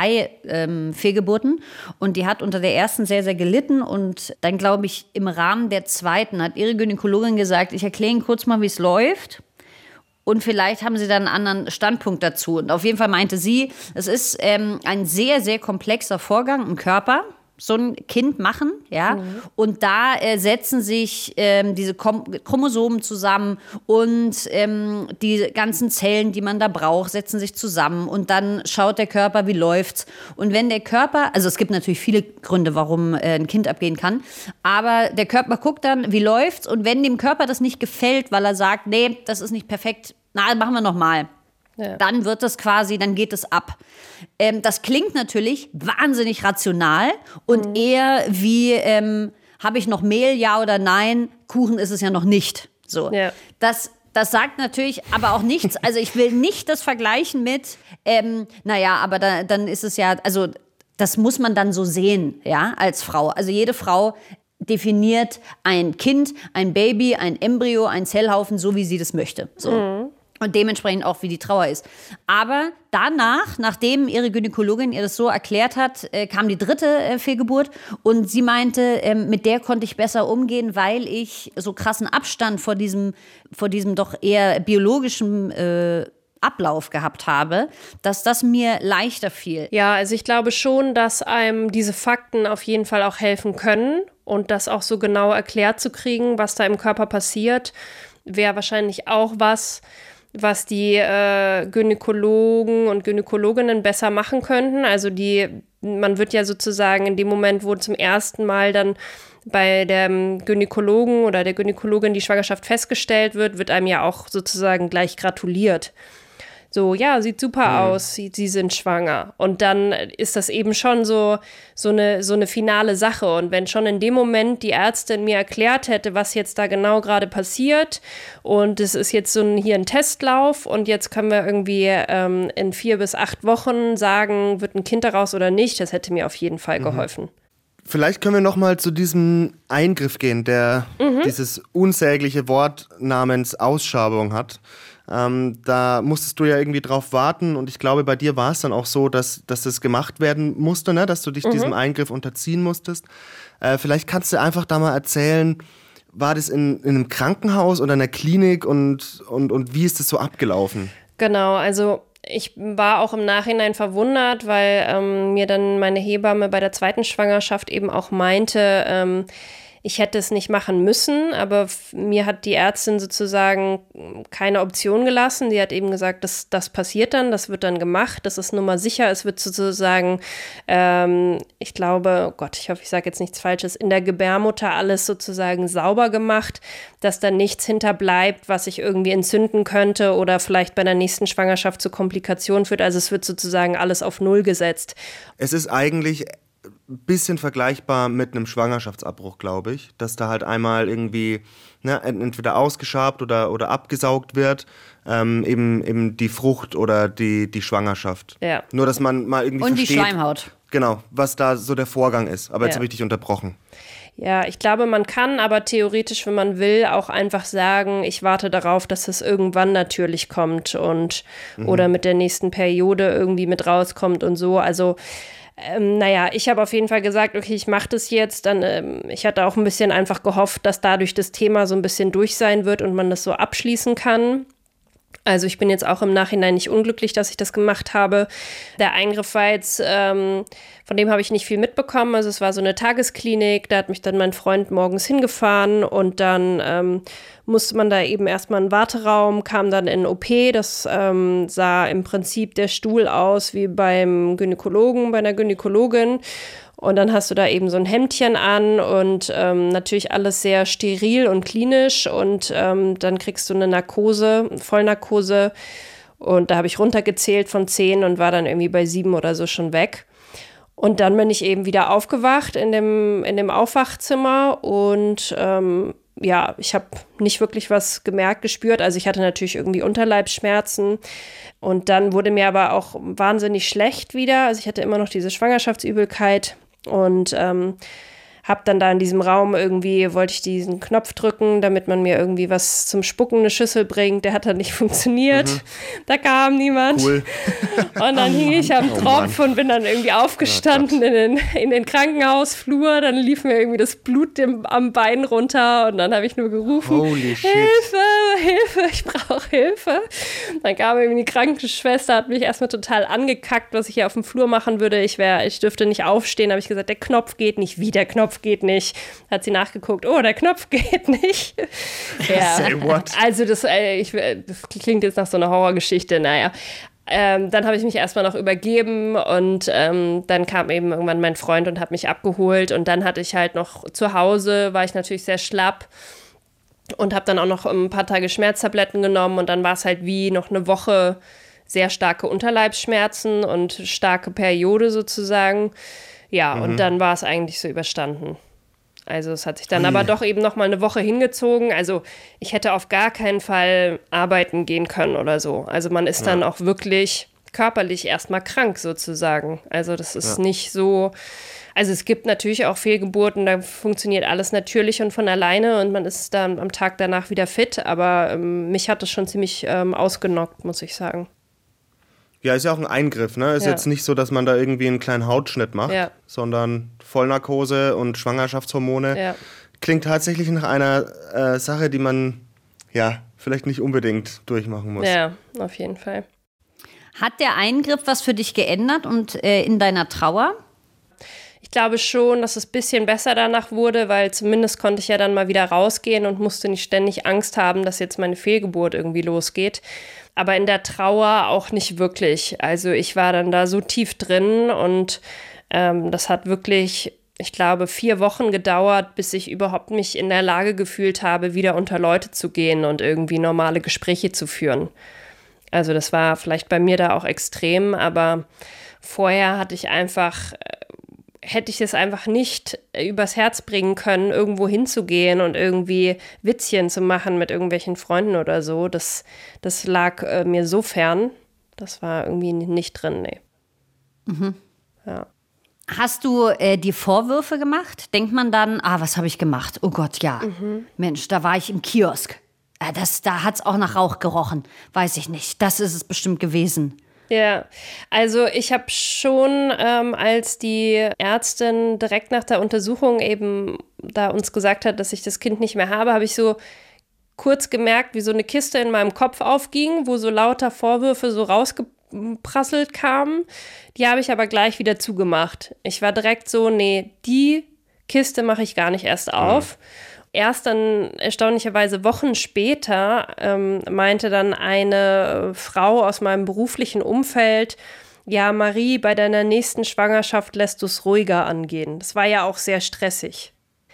3 Fehlgeburten und die hat unter der ersten sehr, sehr gelitten und dann, glaube ich, im Rahmen der zweiten hat ihre Gynäkologin gesagt, ich erkläre Ihnen kurz mal, wie es läuft. Und vielleicht haben sie dann einen anderen Standpunkt dazu. Und auf jeden Fall meinte sie, es ist ein sehr, sehr komplexer Vorgang im Körper, so ein Kind machen, ja. Und da setzen sich diese Chromosomen zusammen und die ganzen Zellen, die man da braucht, setzen sich zusammen. Und dann schaut der Körper, wie läuft's. Und wenn der Körper, also es gibt natürlich viele Gründe, warum ein Kind abgehen kann, aber der Körper guckt dann, wie läuft's. Und wenn dem Körper das nicht gefällt, weil er sagt, nee, das ist nicht perfekt, na, machen wir nochmal. Ja. Dann wird das quasi, dann geht es ab. Das klingt natürlich wahnsinnig rational und eher wie, habe ich noch Mehl, ja oder nein? Kuchen ist es ja noch nicht. So. Ja. Das sagt natürlich aber auch nichts. Also ich will nicht das vergleichen mit, aber dann ist es ja, also das muss man dann so sehen, ja, als Frau. Also jede Frau definiert ein Kind, ein Baby, ein Embryo, ein Zellhaufen, so wie sie das möchte. So. Und dementsprechend auch, wie die Trauer ist. Aber danach, nachdem ihre Gynäkologin ihr das so erklärt hat, kam die dritte Fehlgeburt. Und sie meinte, mit der konnte ich besser umgehen, weil ich so krassen Abstand vor diesem doch eher biologischen Ablauf gehabt habe, dass das mir leichter fiel. Ja, also ich glaube schon, dass einem diese Fakten auf jeden Fall auch helfen können. Und das auch so genau erklärt zu kriegen, was da im Körper passiert, wäre wahrscheinlich auch was die Gynäkologen und Gynäkologinnen besser machen könnten. Also man wird ja sozusagen in dem Moment, wo zum ersten Mal dann bei dem Gynäkologen oder der Gynäkologin die Schwangerschaft festgestellt wird einem ja auch sozusagen gleich gratuliert. So, ja, sieht super aus, sie sind schwanger. Und dann ist das eben schon so eine finale Sache. Und wenn schon in dem Moment die Ärztin mir erklärt hätte, was jetzt da genau gerade passiert und es ist jetzt hier ein Testlauf und jetzt können wir irgendwie in 4 bis 8 Wochen sagen, wird ein Kind daraus oder nicht, das hätte mir auf jeden Fall geholfen. Vielleicht können wir noch mal zu diesem Eingriff gehen, der dieses unsägliche Wort namens Ausschabung hat. Da musstest du ja irgendwie drauf warten und ich glaube, bei dir war es dann auch so, dass das gemacht werden musste, ne? Dass du dich diesem Eingriff unterziehen musstest. Vielleicht kannst du einfach da mal erzählen, war das in einem Krankenhaus oder in einer Klinik und wie ist das so abgelaufen? Genau, also ich war auch im Nachhinein verwundert, weil mir dann meine Hebamme bei der zweiten Schwangerschaft eben auch meinte, ich hätte es nicht machen müssen, aber mir hat die Ärztin sozusagen keine Option gelassen. Sie hat eben gesagt, das passiert dann, das wird dann gemacht, das ist nun mal sicher. Es wird sozusagen, ich glaube, oh Gott, ich hoffe, ich sage jetzt nichts Falsches, in der Gebärmutter alles sozusagen sauber gemacht, dass da nichts hinterbleibt, was sich irgendwie entzünden könnte oder vielleicht bei der nächsten Schwangerschaft zu Komplikationen führt. Also es wird sozusagen alles auf Null gesetzt. Es ist eigentlich ein bisschen vergleichbar mit einem Schwangerschaftsabbruch, glaube ich, dass da halt einmal irgendwie entweder ausgeschabt oder abgesaugt wird, eben die Frucht oder die Schwangerschaft. Ja. Nur, dass man mal irgendwie Und versteht, die Schleimhaut. Genau, was da so der Vorgang ist. Aber jetzt habe ich dich unterbrochen. Ja, ich glaube, man kann aber theoretisch, wenn man will, auch einfach sagen, ich warte darauf, dass es irgendwann natürlich kommt und oder mit der nächsten Periode irgendwie mit rauskommt und so. Also ich habe auf jeden Fall gesagt, okay, ich mache das jetzt. Dann, ich hatte auch ein bisschen einfach gehofft, dass dadurch das Thema so ein bisschen durch sein wird und man das so abschließen kann. Also ich bin jetzt auch im Nachhinein nicht unglücklich, dass ich das gemacht habe. Der Eingriff war jetzt, von dem habe ich nicht viel mitbekommen. Also es war so eine Tagesklinik, da hat mich dann mein Freund morgens hingefahren und dann musste man da eben erstmal in einen Warteraum, kam dann in OP. Das sah im Prinzip der Stuhl aus wie beim Gynäkologen, bei einer Gynäkologin. Und dann hast du da eben so ein Hemdchen an und natürlich alles sehr steril und klinisch. Und dann kriegst du eine Narkose, Vollnarkose. Und da habe ich runtergezählt von 10 und war dann irgendwie bei 7 oder so schon weg. Und dann bin ich eben wieder aufgewacht in dem Aufwachzimmer und ich habe nicht wirklich was gespürt. Also ich hatte natürlich irgendwie Unterleibsschmerzen und dann wurde mir aber auch wahnsinnig schlecht wieder. Also ich hatte immer noch diese Schwangerschaftsübelkeit und habe dann da in diesem Raum wollte ich diesen Knopf drücken, damit man mir irgendwie was zum Spucken, eine Schüssel bringt. Der hat dann nicht funktioniert. Da kam niemand. Cool. Und dann hing ich am Tropf und bin dann irgendwie aufgestanden in den Krankenhausflur. Dann lief mir irgendwie das Blut am Bein runter und dann habe ich nur gerufen, Holy shit. Hilfe, ich brauche Hilfe. Dann kam irgendwie die Krankenschwester, hat mich erstmal total angekackt, was ich hier auf dem Flur machen würde. Ich dürfte nicht aufstehen. Habe ich gesagt, der Knopf geht nicht. Wie, der Knopf geht nicht? Hat sie nachgeguckt, oh, der Knopf geht nicht. Ja. Say what? Also das klingt jetzt nach so einer Horrorgeschichte, naja. Dann habe ich mich erstmal noch übergeben und dann kam eben irgendwann mein Freund und hat mich abgeholt und dann hatte ich halt noch zu Hause, war ich natürlich sehr schlapp und habe dann auch noch ein paar Tage Schmerztabletten genommen und dann war es halt wie noch eine Woche sehr starke Unterleibsschmerzen und starke Periode sozusagen. Ja, und dann war es eigentlich so überstanden. Also es hat sich dann aber doch eben noch mal eine Woche hingezogen. Also ich hätte auf gar keinen Fall arbeiten gehen können oder so. Also man ist dann auch wirklich körperlich erstmal krank sozusagen. Also das ist nicht so, also es gibt natürlich auch Fehlgeburten, da funktioniert alles natürlich und von alleine und man ist dann am Tag danach wieder fit, aber mich hat das schon ziemlich ausgenockt, muss ich sagen. Ja, ist ja auch ein Eingriff, ne? Ist jetzt nicht so, dass man da irgendwie einen kleinen Hautschnitt macht, sondern Vollnarkose und Schwangerschaftshormone. Ja. Klingt tatsächlich nach einer Sache, die man vielleicht nicht unbedingt durchmachen muss. Ja, auf jeden Fall. Hat der Eingriff was für dich geändert und in deiner Trauer? Ich glaube schon, dass es ein bisschen besser danach wurde, weil zumindest konnte ich ja dann mal wieder rausgehen und musste nicht ständig Angst haben, dass jetzt meine Fehlgeburt irgendwie losgeht. Aber in der Trauer auch nicht wirklich. Also ich war dann da so tief drin und das hat wirklich, ich glaube, 4 Wochen gedauert, bis ich überhaupt mich in der Lage gefühlt habe, wieder unter Leute zu gehen und irgendwie normale Gespräche zu führen. Also das war vielleicht bei mir da auch extrem, aber vorher hätte ich es einfach nicht übers Herz bringen können, irgendwo hinzugehen und irgendwie Witzchen zu machen mit irgendwelchen Freunden oder so. Das lag mir so fern. Das war irgendwie nicht drin, nee. Mhm. Ja. Hast du dir Vorwürfe gemacht? Denkt man dann, was habe ich gemacht? Oh Gott, ja. Mensch, da war ich im Kiosk. Da hat es auch nach Rauch gerochen. Weiß ich nicht. Das ist es bestimmt gewesen. Ja, also ich habe schon, als die Ärztin direkt nach der Untersuchung eben da uns gesagt hat, dass ich das Kind nicht mehr habe ich so kurz gemerkt, wie so eine Kiste in meinem Kopf aufging, wo so lauter Vorwürfe so rausgeprasselt kamen. Die habe ich aber gleich wieder zugemacht. Ich war direkt so, nee, die Kiste mache ich gar nicht erst auf. Erst dann erstaunlicherweise Wochen später meinte dann eine Frau aus meinem beruflichen Umfeld, ja, Marie, bei deiner nächsten Schwangerschaft lässt du es ruhiger angehen. Das war ja auch sehr stressig.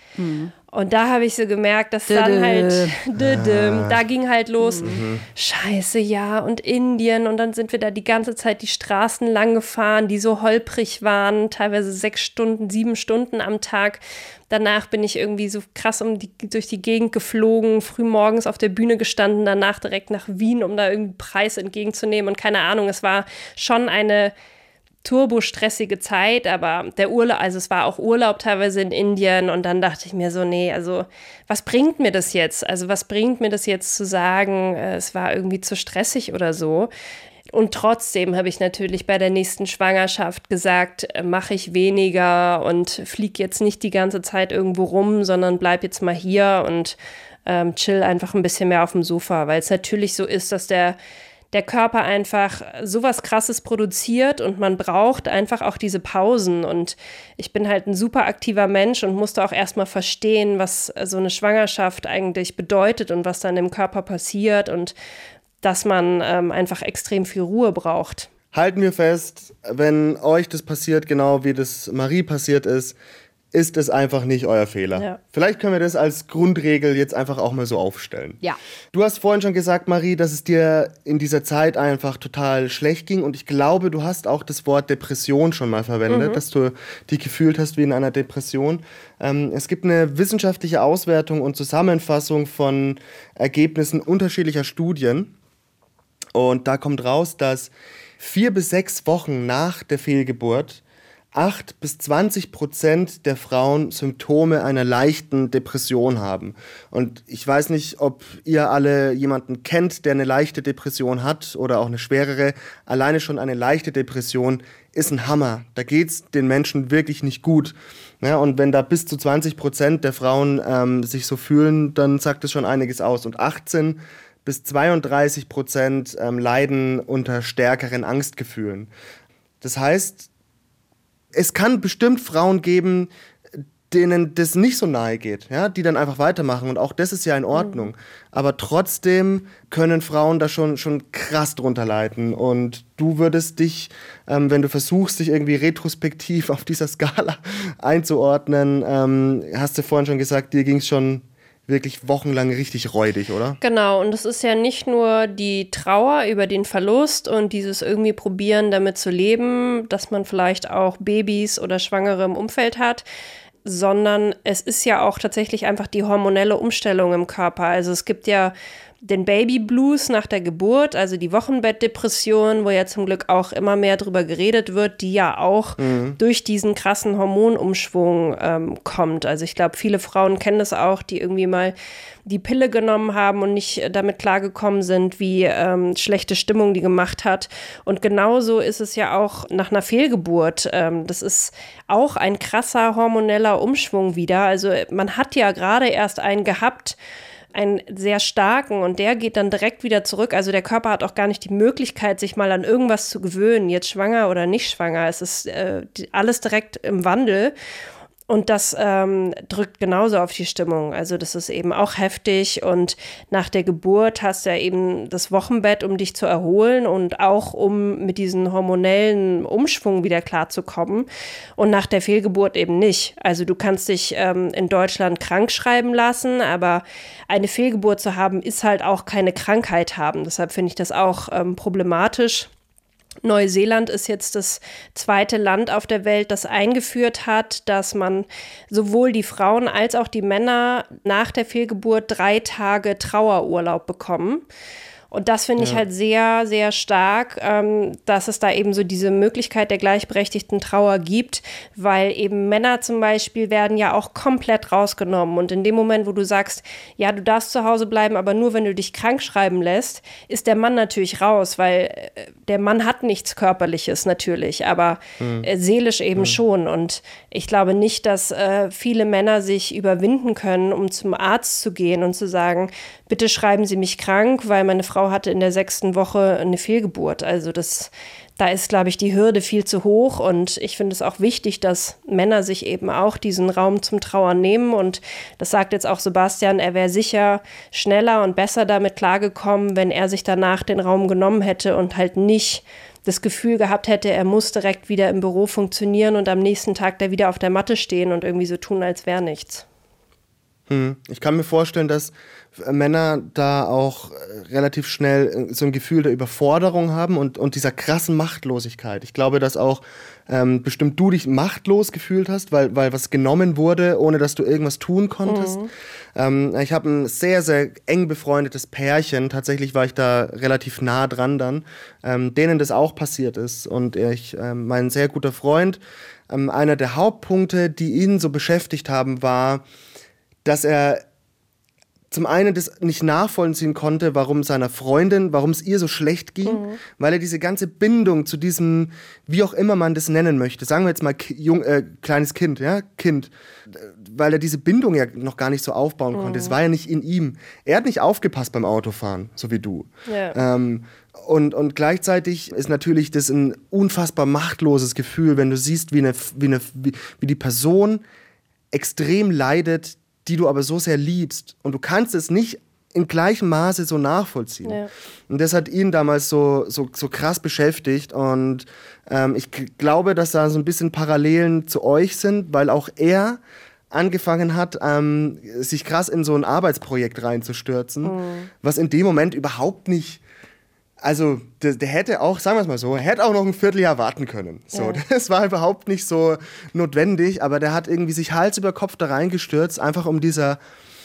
Und da habe ich so gemerkt, dass dann halt, da ging halt los, Scheiße, ja, und Indien. Und dann sind wir da die ganze Zeit die Straßen lang gefahren, die so holprig waren, teilweise 6 Stunden, 7 Stunden am Tag. Danach bin ich irgendwie so krass durch die Gegend geflogen, früh morgens auf der Bühne gestanden, danach direkt nach Wien, um da irgendwie einen Preis entgegenzunehmen. Und keine Ahnung, es war schon eine turbostressige Zeit, aber der Urlaub, also es war auch Urlaub teilweise in Indien und dann dachte ich mir so, nee, also was bringt mir das jetzt? Also was bringt mir das jetzt zu sagen, es war irgendwie zu stressig oder so? Und trotzdem habe ich natürlich bei der nächsten Schwangerschaft gesagt, mache ich weniger und fliege jetzt nicht die ganze Zeit irgendwo rum, sondern bleib jetzt mal hier und chill einfach ein bisschen mehr auf dem Sofa, weil es natürlich so ist, dass der Körper einfach sowas Krasses produziert und man braucht einfach auch diese Pausen. Und ich bin halt ein super aktiver Mensch und musste auch erstmal verstehen, was so eine Schwangerschaft eigentlich bedeutet und was dann im Körper passiert und dass man einfach extrem viel Ruhe braucht. Halten wir fest, wenn euch das passiert, genau wie das Marie passiert ist es einfach nicht euer Fehler. Ja. Vielleicht können wir das als Grundregel jetzt einfach auch mal so aufstellen. Ja. Du hast vorhin schon gesagt, Marie, dass es dir in dieser Zeit einfach total schlecht ging und ich glaube, du hast auch das Wort Depression schon mal verwendet, dass du dich gefühlt hast wie in einer Depression. Es gibt eine wissenschaftliche Auswertung und Zusammenfassung von Ergebnissen unterschiedlicher Studien und da kommt raus, dass 4 bis 6 Wochen nach der Fehlgeburt 8-20% der Frauen Symptome einer leichten Depression haben. Und ich weiß nicht, ob ihr alle jemanden kennt, der eine leichte Depression hat oder auch eine schwerere. Alleine schon eine leichte Depression ist ein Hammer. Da geht's den Menschen wirklich nicht gut. Ja, und wenn da bis zu 20% der Frauen sich so fühlen, dann sagt das schon einiges aus. Und 18-32% leiden unter stärkeren Angstgefühlen. Das heißt, es kann bestimmt Frauen geben, denen das nicht so nahe geht, ja, die dann einfach weitermachen und auch das ist ja in Ordnung. Aber trotzdem können Frauen da schon krass drunter leiden und du würdest dich, wenn du versuchst, dich irgendwie retrospektiv auf dieser Skala einzuordnen, hast du vorhin schon gesagt, dir ging es schon wirklich wochenlang richtig räudig, oder? Genau, und es ist ja nicht nur die Trauer über den Verlust und dieses irgendwie probieren, damit zu leben, dass man vielleicht auch Babys oder Schwangere im Umfeld hat, sondern es ist ja auch tatsächlich einfach die hormonelle Umstellung im Körper. Also es gibt ja den Baby-Blues nach der Geburt, also die Wochenbettdepression, wo ja zum Glück auch immer mehr drüber geredet wird, die ja auch durch diesen krassen Hormonumschwung kommt. Also ich glaube, viele Frauen kennen das auch, die irgendwie mal die Pille genommen haben und nicht damit klargekommen sind, wie schlechte Stimmung die gemacht hat. Und genauso ist es ja auch nach einer Fehlgeburt. Das ist auch ein krasser hormoneller Umschwung wieder. Also man hat ja gerade erst einen gehabt, einen sehr starken, und der geht dann direkt wieder zurück. Also der Körper hat auch gar nicht die Möglichkeit, sich mal an irgendwas zu gewöhnen, jetzt schwanger oder nicht schwanger. Es ist alles direkt im Wandel. Und das drückt genauso auf die Stimmung. Also das ist eben auch heftig. Und nach der Geburt hast du ja eben das Wochenbett, um dich zu erholen und auch um mit diesem hormonellen Umschwung wieder klarzukommen. Und nach der Fehlgeburt eben nicht. Also du kannst dich in Deutschland krank schreiben lassen, aber eine Fehlgeburt zu haben, ist halt auch keine Krankheit haben. Deshalb finde ich das auch problematisch. Neuseeland ist jetzt das zweite Land auf der Welt, das eingeführt hat, dass man sowohl die Frauen als auch die Männer nach der Fehlgeburt 3 Tage Trauerurlaub bekommen. Und das finde ich halt sehr, sehr stark, dass es da eben so diese Möglichkeit der gleichberechtigten Trauer gibt, weil eben Männer zum Beispiel werden ja auch komplett rausgenommen. Und in dem Moment, wo du sagst, ja, du darfst zu Hause bleiben, aber nur, wenn du dich krank schreiben lässt, ist der Mann natürlich raus, weil der Mann hat nichts Körperliches natürlich, aber seelisch eben schon. Und ich glaube nicht, dass viele Männer sich überwinden können, um zum Arzt zu gehen und zu sagen, bitte schreiben Sie mich krank, weil meine Frau hatte in der 6. Woche eine Fehlgeburt. Also da ist, glaube ich, die Hürde viel zu hoch. Und ich finde es auch wichtig, dass Männer sich eben auch diesen Raum zum Trauern nehmen. Und das sagt jetzt auch Sebastian, er wäre sicher schneller und besser damit klargekommen, wenn er sich danach den Raum genommen hätte und halt nicht das Gefühl gehabt hätte, er muss direkt wieder im Büro funktionieren und am nächsten Tag da wieder auf der Matte stehen und irgendwie so tun, als wäre nichts. Ich kann mir vorstellen, dass Männer da auch relativ schnell so ein Gefühl der Überforderung haben und dieser krassen Machtlosigkeit. Ich glaube, dass auch bestimmt du dich machtlos gefühlt hast, weil was genommen wurde, ohne dass du irgendwas tun konntest. Ich habe ein sehr, sehr eng befreundetes Pärchen, tatsächlich war ich da relativ nah dran dann, denen das auch passiert ist. Und mein sehr guter Freund, einer der Hauptpunkte, die ihn so beschäftigt haben, war, dass er zum einen das nicht nachvollziehen konnte, warum es ihr so schlecht ging, weil er diese ganze Bindung zu diesem, wie auch immer man das nennen möchte, sagen wir jetzt mal kleines Kind, ja, Kind, weil er diese Bindung ja noch gar nicht so aufbauen konnte. Es war ja nicht in ihm. Er hat nicht aufgepasst beim Autofahren, so wie du. Ja. Und gleichzeitig ist natürlich das ein unfassbar machtloses Gefühl, wenn du siehst, wie die Person extrem leidet, die du aber so sehr liebst. Und du kannst es nicht in gleichem Maße so nachvollziehen. Ja. Und das hat ihn damals so krass beschäftigt. Und ich glaube, dass da so ein bisschen Parallelen zu euch sind, weil auch er angefangen hat, sich krass in so ein Arbeitsprojekt reinzustürzen, was in dem Moment überhaupt nicht... Also, der hätte auch, sagen wir es mal so, hätte auch noch ein Vierteljahr warten können. So, das war überhaupt nicht so notwendig, aber der hat irgendwie sich Hals über Kopf da reingestürzt, einfach um dieser,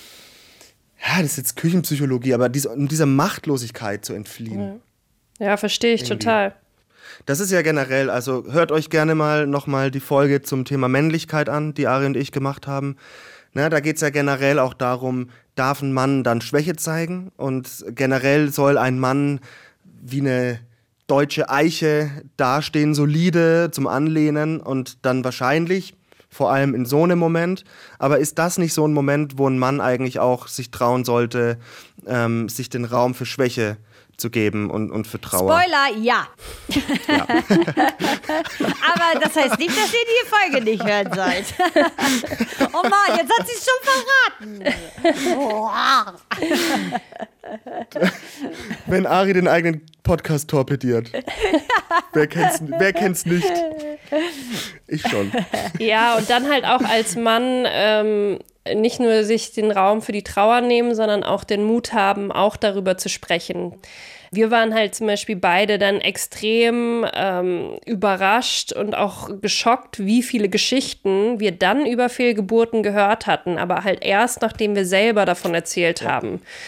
ja, das ist jetzt Küchenpsychologie, aber um dieser Machtlosigkeit zu entfliehen. Ja, verstehe ich irgendwie. Total. Das ist ja generell, also hört euch gerne mal nochmal die Folge zum Thema Männlichkeit an, die Ari und ich gemacht haben. Na, da geht es ja generell auch darum, darf ein Mann dann Schwäche zeigen? Und generell soll ein Mann wie eine deutsche Eiche dastehen, solide zum Anlehnen und dann wahrscheinlich, vor allem in so einem Moment, aber ist das nicht so ein Moment, wo ein Mann eigentlich auch sich trauen sollte, sich den Raum für Schwäche zu geben und für Trauer? Spoiler, ja. Aber das heißt nicht, dass ihr die Folge nicht hören sollt. Oh Mann, jetzt hat sie es schon verraten. Wenn Ari den eigenen Podcast torpediert. Wer kennt's nicht? Ich schon. Ja, und dann halt auch als Mann nicht nur sich den Raum für die Trauer nehmen, sondern auch den Mut haben, auch darüber zu sprechen. Wir waren halt zum Beispiel beide dann extrem überrascht und auch geschockt, wie viele Geschichten wir dann über Fehlgeburten gehört hatten, aber halt erst, nachdem wir selber davon erzählt haben.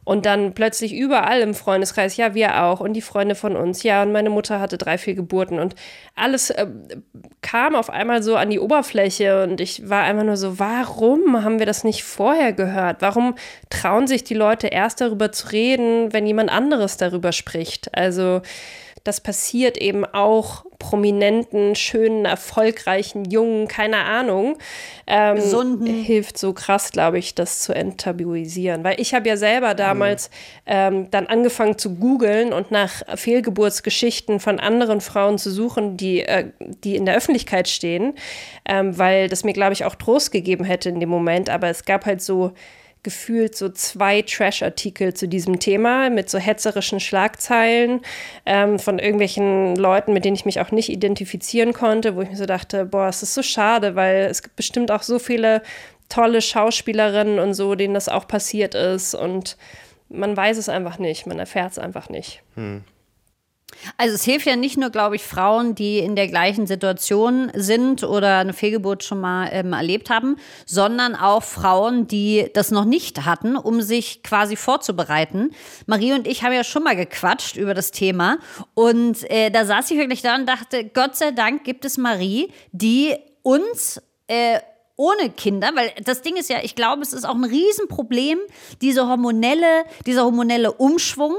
Und dann plötzlich überall im Freundeskreis, ja, wir auch und die Freunde von uns, ja, und meine Mutter hatte 3 Fehlgeburten und alles kam auf einmal so an die Oberfläche und ich war einfach nur so, warum haben wir das nicht vorher gehört? Warum trauen sich die Leute erst darüber zu reden, wenn jemand anderes darüber spricht? Also das passiert eben auch prominenten, schönen, erfolgreichen, jungen, keine Ahnung. Gesunden. Hilft so krass, glaube ich, das zu enttabuisieren. Weil ich habe ja selber damals dann angefangen zu googeln und nach Fehlgeburtsgeschichten von anderen Frauen zu suchen, die in der Öffentlichkeit stehen, weil das mir, glaube ich, auch Trost gegeben hätte in dem Moment. Aber es gab halt so gefühlt so 2 Trash-Artikel zu diesem Thema mit so hetzerischen Schlagzeilen von irgendwelchen Leuten, mit denen ich mich auch nicht identifizieren konnte, wo ich mir so dachte, boah, es ist so schade, weil es gibt bestimmt auch so viele tolle Schauspielerinnen und so, denen das auch passiert ist und man weiß es einfach nicht, man erfährt es einfach nicht. Also es hilft ja nicht nur, glaube ich, Frauen, die in der gleichen Situation sind oder eine Fehlgeburt schon mal erlebt haben, sondern auch Frauen, die das noch nicht hatten, um sich quasi vorzubereiten. Marie und ich haben ja schon mal gequatscht über das Thema und da saß ich wirklich da und dachte, Gott sei Dank gibt es Marie, die uns ohne Kinder, weil das Ding ist ja, ich glaube, es ist auch ein Riesenproblem, dieser hormonelle Umschwung,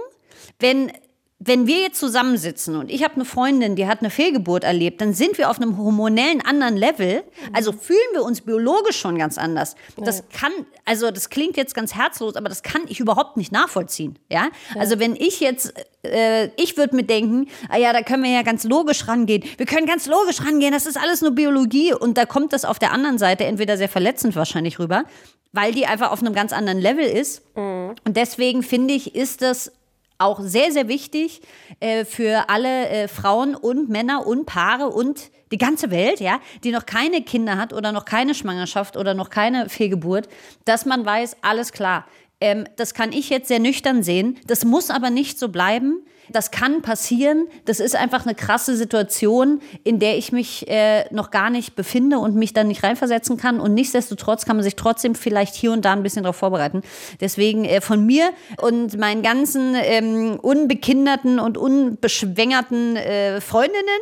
wenn wir jetzt zusammensitzen und ich habe eine Freundin, die hat eine Fehlgeburt erlebt, dann sind wir auf einem hormonellen anderen Level. Also fühlen wir uns biologisch schon ganz anders. Das klingt jetzt ganz herzlos, aber das kann ich überhaupt nicht nachvollziehen. Ja? Also wenn ich jetzt, ich würde mir denken, da können wir ja ganz logisch rangehen. Wir können ganz logisch rangehen, das ist alles nur Biologie. Und da kommt das auf der anderen Seite entweder sehr verletzend wahrscheinlich rüber, weil die einfach auf einem ganz anderen Level ist. Und deswegen finde ich, ist das auch sehr, sehr wichtig für alle Frauen und Männer und Paare und die ganze Welt, ja, die noch keine Kinder hat oder noch keine Schwangerschaft oder noch keine Fehlgeburt, dass man weiß, alles klar, das kann ich jetzt sehr nüchtern sehen, das muss aber nicht so bleiben. Das kann passieren. Das ist einfach eine krasse Situation, in der ich mich noch gar nicht befinde und mich dann nicht reinversetzen kann. Und nichtsdestotrotz kann man sich trotzdem vielleicht hier und da ein bisschen darauf vorbereiten. Deswegen von mir und meinen ganzen unbekinderten und unbeschwängerten Freundinnen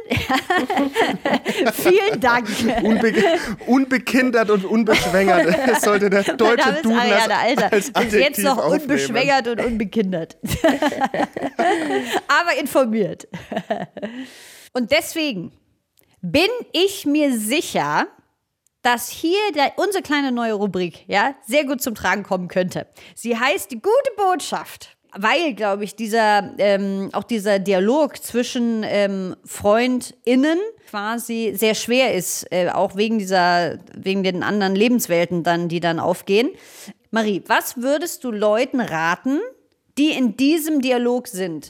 vielen Dank. Unbekindert und unbeschwängert. Das sollte der deutsche Duden als Adjektiv jetzt noch aufnehmen. Unbeschwängert und unbekindert. Aber informiert. Und deswegen bin ich mir sicher, dass hier unsere kleine neue Rubrik sehr gut zum Tragen kommen könnte. Sie heißt die gute Botschaft, weil, glaube ich, auch dieser Dialog zwischen FreundInnen quasi sehr schwer ist, auch wegen den anderen Lebenswelten dann, die dann aufgehen. Marie, was würdest du Leuten raten, die in diesem Dialog sind?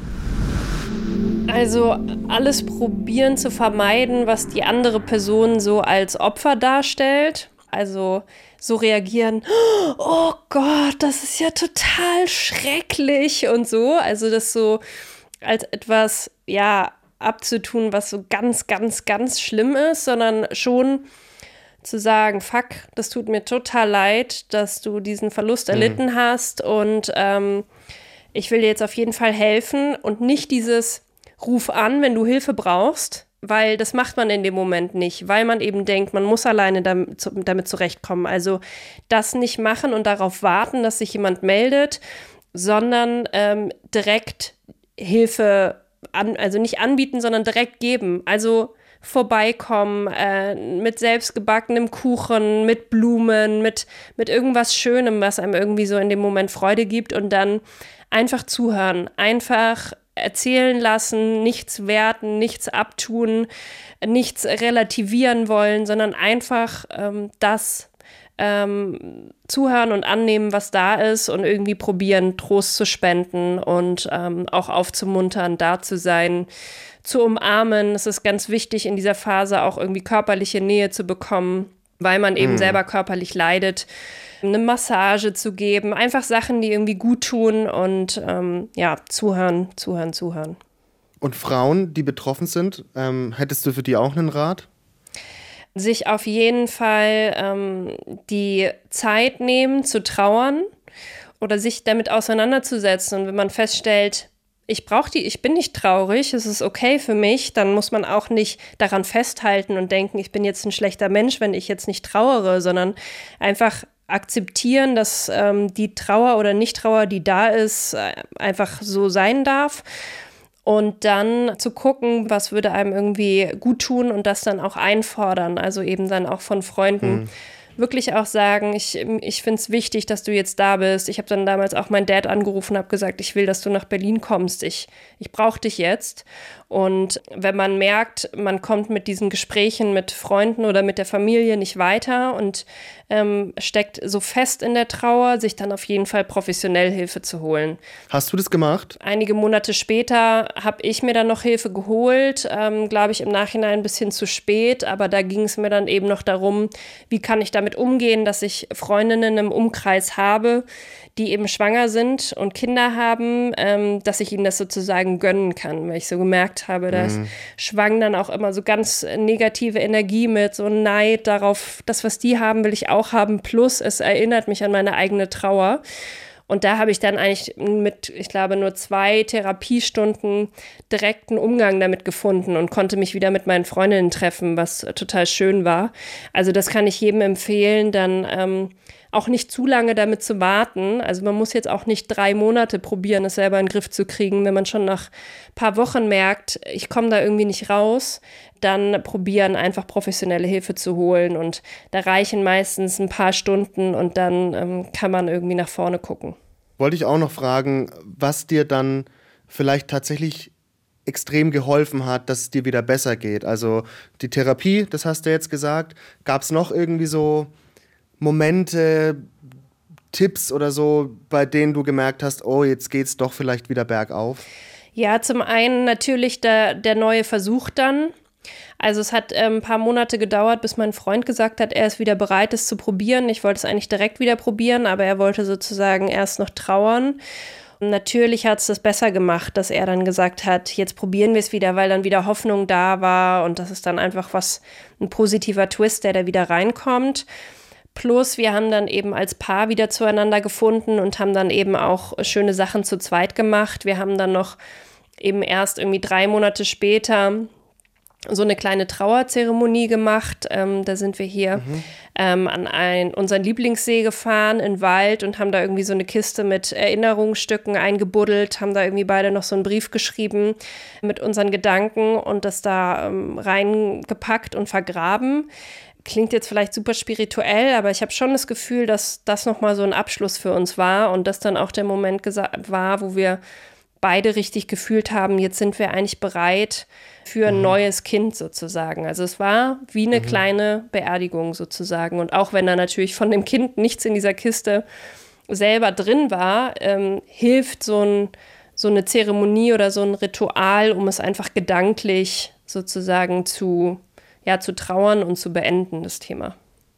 Also alles probieren zu vermeiden, was die andere Person so als Opfer darstellt. Also so reagieren, oh Gott, das ist ja total schrecklich und so. Also das so als etwas, abzutun, was so ganz, ganz, ganz schlimm ist, sondern schon zu sagen, fuck, das tut mir total leid, dass du diesen Verlust erlitten hast und ich will dir jetzt auf jeden Fall helfen und nicht dieses Ruf an, wenn du Hilfe brauchst, weil das macht man in dem Moment nicht, weil man eben denkt, man muss alleine damit zurechtkommen. Also das nicht machen und darauf warten, dass sich jemand meldet, sondern direkt Hilfe also nicht anbieten, sondern direkt geben. Also vorbeikommen, mit selbstgebackenem Kuchen, mit Blumen, mit irgendwas Schönem, was einem irgendwie so in dem Moment Freude gibt und dann einfach zuhören, einfach erzählen lassen, nichts werten, nichts abtun, nichts relativieren wollen, sondern einfach das zuhören und annehmen, was da ist und irgendwie probieren, Trost zu spenden und auch aufzumuntern, da zu sein, zu umarmen. Es ist ganz wichtig, in dieser Phase auch irgendwie körperliche Nähe zu bekommen, weil man eben selber körperlich leidet. Eine Massage zu geben, einfach Sachen, die irgendwie gut tun und zuhören. Und Frauen, die betroffen sind, hättest du für die auch einen Rat? Sich auf jeden Fall die Zeit nehmen zu trauern oder sich damit auseinanderzusetzen. Und wenn man feststellt, ich bin nicht traurig, es ist okay für mich, dann muss man auch nicht daran festhalten und denken, ich bin jetzt ein schlechter Mensch, wenn ich jetzt nicht trauere, sondern einfach akzeptieren, dass die Trauer oder Nicht-Trauer, die da ist, einfach so sein darf. Und dann zu gucken, was würde einem irgendwie gut tun und das dann auch einfordern, also eben dann auch von Freunden. Wirklich auch sagen, ich finde es wichtig, dass du jetzt da bist. Ich habe dann damals auch meinen Dad angerufen und habe gesagt, ich will, dass du nach Berlin kommst. Ich brauche dich jetzt. Und wenn man merkt, man kommt mit diesen Gesprächen mit Freunden oder mit der Familie nicht weiter und steckt so fest in der Trauer, sich dann auf jeden Fall professionell Hilfe zu holen. Hast du das gemacht? Einige Monate später habe ich mir dann noch Hilfe geholt, glaube ich im Nachhinein ein bisschen zu spät, aber da ging es mir dann eben noch darum, wie kann ich damit umgehen, dass ich Freundinnen im Umkreis habe, die eben schwanger sind und Kinder haben, dass ich ihnen das sozusagen gönnen kann, weil ich so gemerkt habe, da schwang dann auch immer so ganz negative Energie mit, so Neid darauf, das, was die haben, will ich auch haben, plus es erinnert mich an meine eigene Trauer. Und da habe ich dann eigentlich mit, ich glaube, nur 2 Therapiestunden direkten Umgang damit gefunden und konnte mich wieder mit meinen Freundinnen treffen, was total schön war. Also das kann ich jedem empfehlen, dann auch nicht zu lange damit zu warten. Also man muss jetzt auch nicht 3 Monate probieren, es selber in den Griff zu kriegen. Wenn man schon nach ein paar Wochen merkt, ich komme da irgendwie nicht raus, dann probieren, einfach professionelle Hilfe zu holen. Und da reichen meistens ein paar Stunden und dann kann man irgendwie nach vorne gucken. Wollte ich auch noch fragen, was dir dann vielleicht tatsächlich extrem geholfen hat, dass es dir wieder besser geht. Also die Therapie, das hast du jetzt gesagt. Gab es noch irgendwie so Momente, Tipps oder so, bei denen du gemerkt hast, oh, jetzt geht's doch vielleicht wieder bergauf? Ja, zum einen natürlich der neue Versuch dann. Also es hat ein paar Monate gedauert, bis mein Freund gesagt hat, er ist wieder bereit, es zu probieren. Ich wollte es eigentlich direkt wieder probieren, aber er wollte sozusagen erst noch trauern. Und natürlich hat es das besser gemacht, dass er dann gesagt hat, jetzt probieren wir es wieder, weil dann wieder Hoffnung da war und das ist dann einfach ein positiver Twist, der da wieder reinkommt. Plus wir haben dann eben als Paar wieder zueinander gefunden und haben dann eben auch schöne Sachen zu zweit gemacht. Wir haben dann noch eben erst irgendwie 3 Monate später so eine kleine Trauerzeremonie gemacht. Da sind wir hier an unseren Lieblingssee gefahren, in den Wald und haben da irgendwie so eine Kiste mit Erinnerungsstücken eingebuddelt, haben da irgendwie beide noch so einen Brief geschrieben mit unseren Gedanken und das da reingepackt und vergraben. Klingt jetzt vielleicht super spirituell, aber ich habe schon das Gefühl, dass das nochmal so ein Abschluss für uns war und das dann auch der Moment war, wo wir beide richtig gefühlt haben, jetzt sind wir eigentlich bereit für ein neues Kind sozusagen. Also es war wie eine kleine Beerdigung sozusagen. Und auch wenn da natürlich von dem Kind nichts in dieser Kiste selber drin war, hilft so eine Zeremonie oder so ein Ritual, um es einfach gedanklich sozusagen zu trauern und zu beenden, das Thema.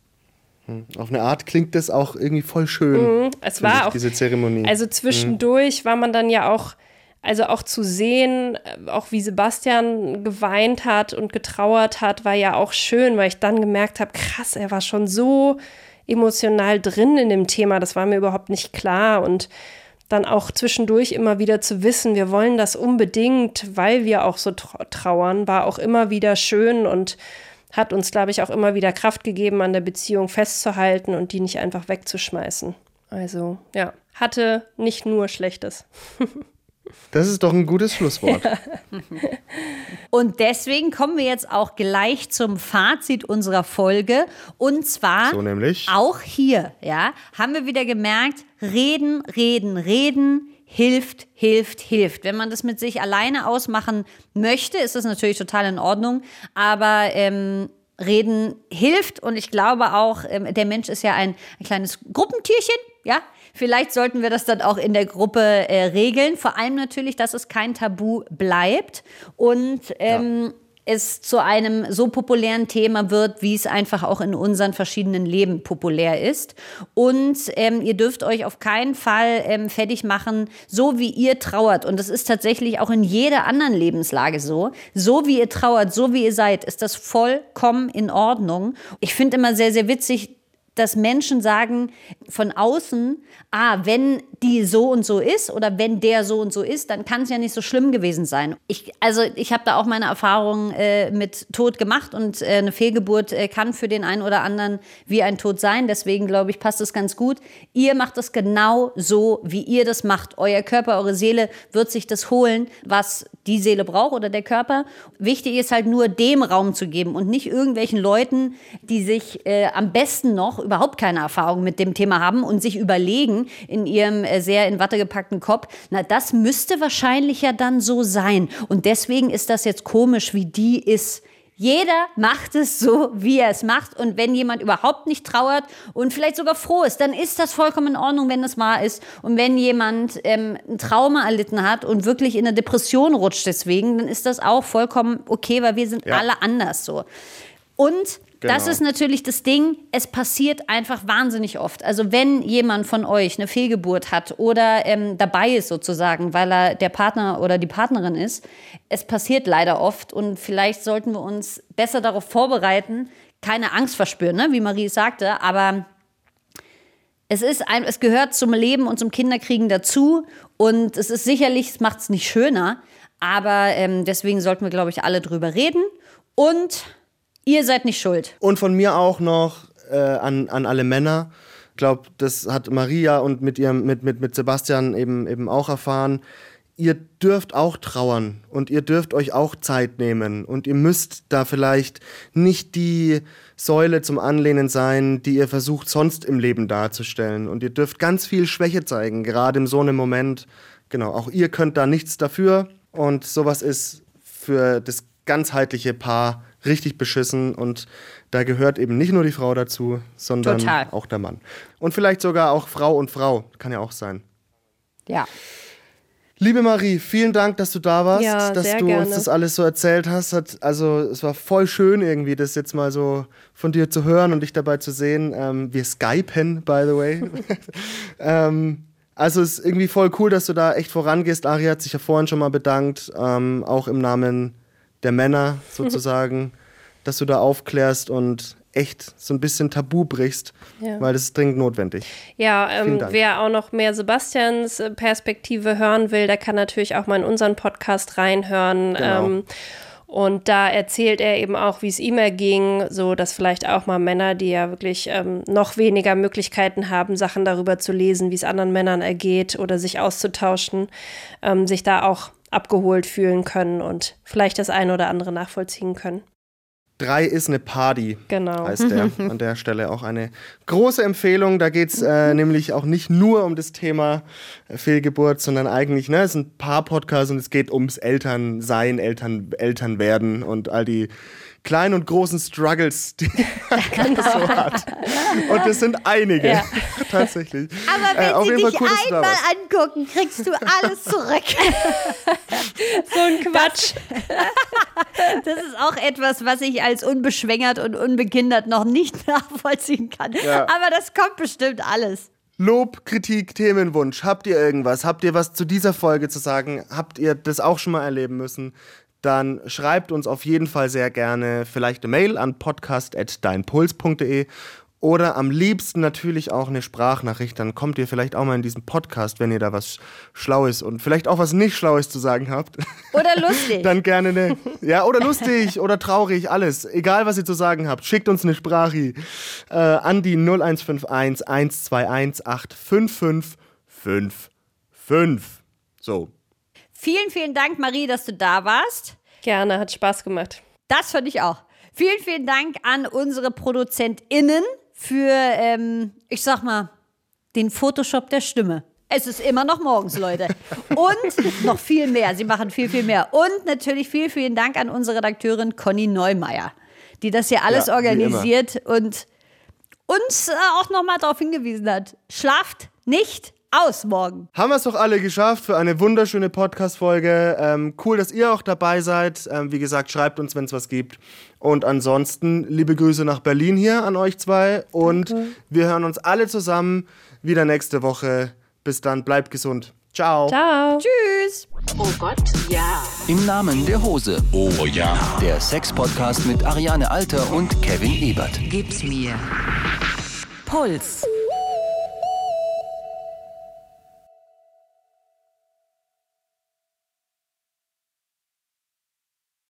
Auf eine Art klingt das auch irgendwie voll schön, es war auch, diese Zeremonie. Also zwischendurch war man dann ja auch, also auch zu sehen, auch wie Sebastian geweint hat und getrauert hat, war ja auch schön, weil ich dann gemerkt habe, krass, er war schon so emotional drin in dem Thema, das war mir überhaupt nicht klar und dann auch zwischendurch immer wieder zu wissen, wir wollen das unbedingt, weil wir auch so trauern, war auch immer wieder schön und hat uns, glaube ich, auch immer wieder Kraft gegeben, an der Beziehung festzuhalten und die nicht einfach wegzuschmeißen. Also, ja, hatte nicht nur Schlechtes. Das ist doch ein gutes Schlusswort. Ja. Und deswegen kommen wir jetzt auch gleich zum Fazit unserer Folge. Und zwar so nämlich auch hier, ja, haben wir wieder gemerkt, reden hilft. Wenn man das mit sich alleine ausmachen möchte, ist das natürlich total in Ordnung. Aber reden hilft und ich glaube auch, der Mensch ist ja ein kleines Gruppentierchen, ja. Vielleicht sollten wir das dann auch in der Gruppe regeln. Vor allem natürlich, dass es kein Tabu bleibt und es zu einem so populären Thema wird, wie es einfach auch in unseren verschiedenen Leben populär ist. Und ihr dürft euch auf keinen Fall fertig machen, so wie ihr trauert. Und das ist tatsächlich auch in jeder anderen Lebenslage so. So wie ihr trauert, so wie ihr seid, ist das vollkommen in Ordnung. Ich finde immer sehr, sehr witzig, dass Menschen sagen von außen, wenn die so und so ist oder wenn der so und so ist, dann kann es ja nicht so schlimm gewesen sein. Ich habe da auch meine Erfahrungen mit Tod gemacht und eine Fehlgeburt kann für den einen oder anderen wie ein Tod sein. Deswegen glaube ich, passt es ganz gut. Ihr macht es genau so, wie ihr das macht. Euer Körper, eure Seele wird sich das holen, was die Seele braucht oder der Körper. Wichtig ist halt nur dem Raum zu geben und nicht irgendwelchen Leuten, die sich am besten noch überhaupt keine Erfahrung mit dem Thema haben und sich überlegen in ihrem sehr in Watte gepackten Kopf, na, das müsste wahrscheinlich ja dann so sein. Und deswegen ist das jetzt komisch, wie die ist. Jeder macht es so, wie er es macht. Und wenn jemand überhaupt nicht trauert und vielleicht sogar froh ist, dann ist das vollkommen in Ordnung, wenn das wahr ist. Und wenn jemand ein Trauma erlitten hat und wirklich in eine Depression rutscht deswegen, dann ist das auch vollkommen okay, weil wir sind alle anders so. Und das ist natürlich das Ding, es passiert einfach wahnsinnig oft. Also wenn jemand von euch eine Fehlgeburt hat oder dabei ist sozusagen, weil er der Partner oder die Partnerin ist, es passiert leider oft und vielleicht sollten wir uns besser darauf vorbereiten, keine Angst verspüren, ne? Wie Marie sagte, aber es gehört zum Leben und zum Kinderkriegen dazu und es ist sicherlich, es macht es nicht schöner, aber deswegen sollten wir, glaube ich, alle drüber reden und ihr seid nicht schuld. Und von mir auch noch an alle Männer. Ich glaube, das hat Maria und mit Sebastian eben auch erfahren. Ihr dürft auch trauern und ihr dürft euch auch Zeit nehmen. Und ihr müsst da vielleicht nicht die Säule zum Anlehnen sein, die ihr versucht, sonst im Leben darzustellen. Und ihr dürft ganz viel Schwäche zeigen, gerade in so einem Moment. Genau, auch ihr könnt da nichts dafür. Und sowas ist für das ganzheitliche Paar richtig beschissen und da gehört eben nicht nur die Frau dazu, sondern auch der Mann. Und vielleicht sogar auch Frau und Frau, kann ja auch sein. Ja. Liebe Marie, vielen Dank, dass du da warst, ja, dass du uns das alles so erzählt hast. Also es war voll schön irgendwie, das jetzt mal so von dir zu hören und dich dabei zu sehen. Wir skypen, by the way. Also es ist irgendwie voll cool, dass du da echt vorangehst. Ari hat sich ja vorhin schon mal bedankt, auch im Namen der Männer sozusagen, dass du da aufklärst und echt so ein bisschen Tabu brichst, weil das ist dringend notwendig. Ja, wer auch noch mehr Sebastians Perspektive hören will, der kann natürlich auch mal in unseren Podcast reinhören. Genau. Und da erzählt er eben auch, wie es ihm erging, so dass vielleicht auch mal Männer, die ja wirklich noch weniger Möglichkeiten haben, Sachen darüber zu lesen, wie es anderen Männern ergeht oder sich auszutauschen, sich da auch abgeholt fühlen können und vielleicht das eine oder andere nachvollziehen können. 3 ist eine Party, genau. Heißt der. An der Stelle auch eine große Empfehlung. Da geht es nämlich auch nicht nur um das Thema Fehlgeburt, sondern eigentlich, es ist ein Paar-Podcast und es geht ums Elternsein, Elternwerden und all die kleinen und großen Struggles, die man so hat. Und das sind einige, tatsächlich. Aber wenn sie dich einmal angucken, kriegst du alles zurück. So ein Quatsch. Das ist auch etwas, was ich als unbeschwängert und unbekindert noch nicht nachvollziehen kann. Ja. Aber das kommt bestimmt alles. Lob, Kritik, Themenwunsch. Habt ihr irgendwas? Habt ihr was zu dieser Folge zu sagen? Habt ihr das auch schon mal erleben müssen? Dann schreibt uns auf jeden Fall sehr gerne vielleicht eine Mail an podcast@deinpuls.de oder am liebsten natürlich auch eine Sprachnachricht. Dann kommt ihr vielleicht auch mal in diesen Podcast, wenn ihr da was Schlaues und vielleicht auch was nicht Schlaues zu sagen habt. Oder lustig. Dann gerne oder lustig oder traurig, alles. Egal, was ihr zu sagen habt, schickt uns eine Sprache an die 0151 121 855 55. So. Vielen, vielen Dank, Marie, dass du da warst. Gerne, hat Spaß gemacht. Das fand ich auch. Vielen, vielen Dank an unsere ProduzentInnen für, ich sag mal, den Photoshop der Stimme. Es ist immer noch morgens, Leute. Und noch viel mehr. Sie machen viel, viel mehr. Und natürlich vielen, vielen Dank an unsere Redakteurin Conny Neumeier, die das hier alles organisiert und uns auch nochmal darauf hingewiesen hat. Schlaft nicht aus morgen. Haben wir es doch alle geschafft für eine wunderschöne Podcast-Folge. Cool, dass ihr auch dabei seid. Wie gesagt, schreibt uns, wenn es was gibt. Und ansonsten liebe Grüße nach Berlin hier an euch zwei. Und wir hören uns alle zusammen wieder nächste Woche. Bis dann, bleibt gesund. Ciao. Ciao. Tschüss. Oh Gott, ja. Im Namen der Hose. Oh ja. Der Sex-Podcast mit Ariane Alter und Kevin Ebert. Gib's mir. Puls.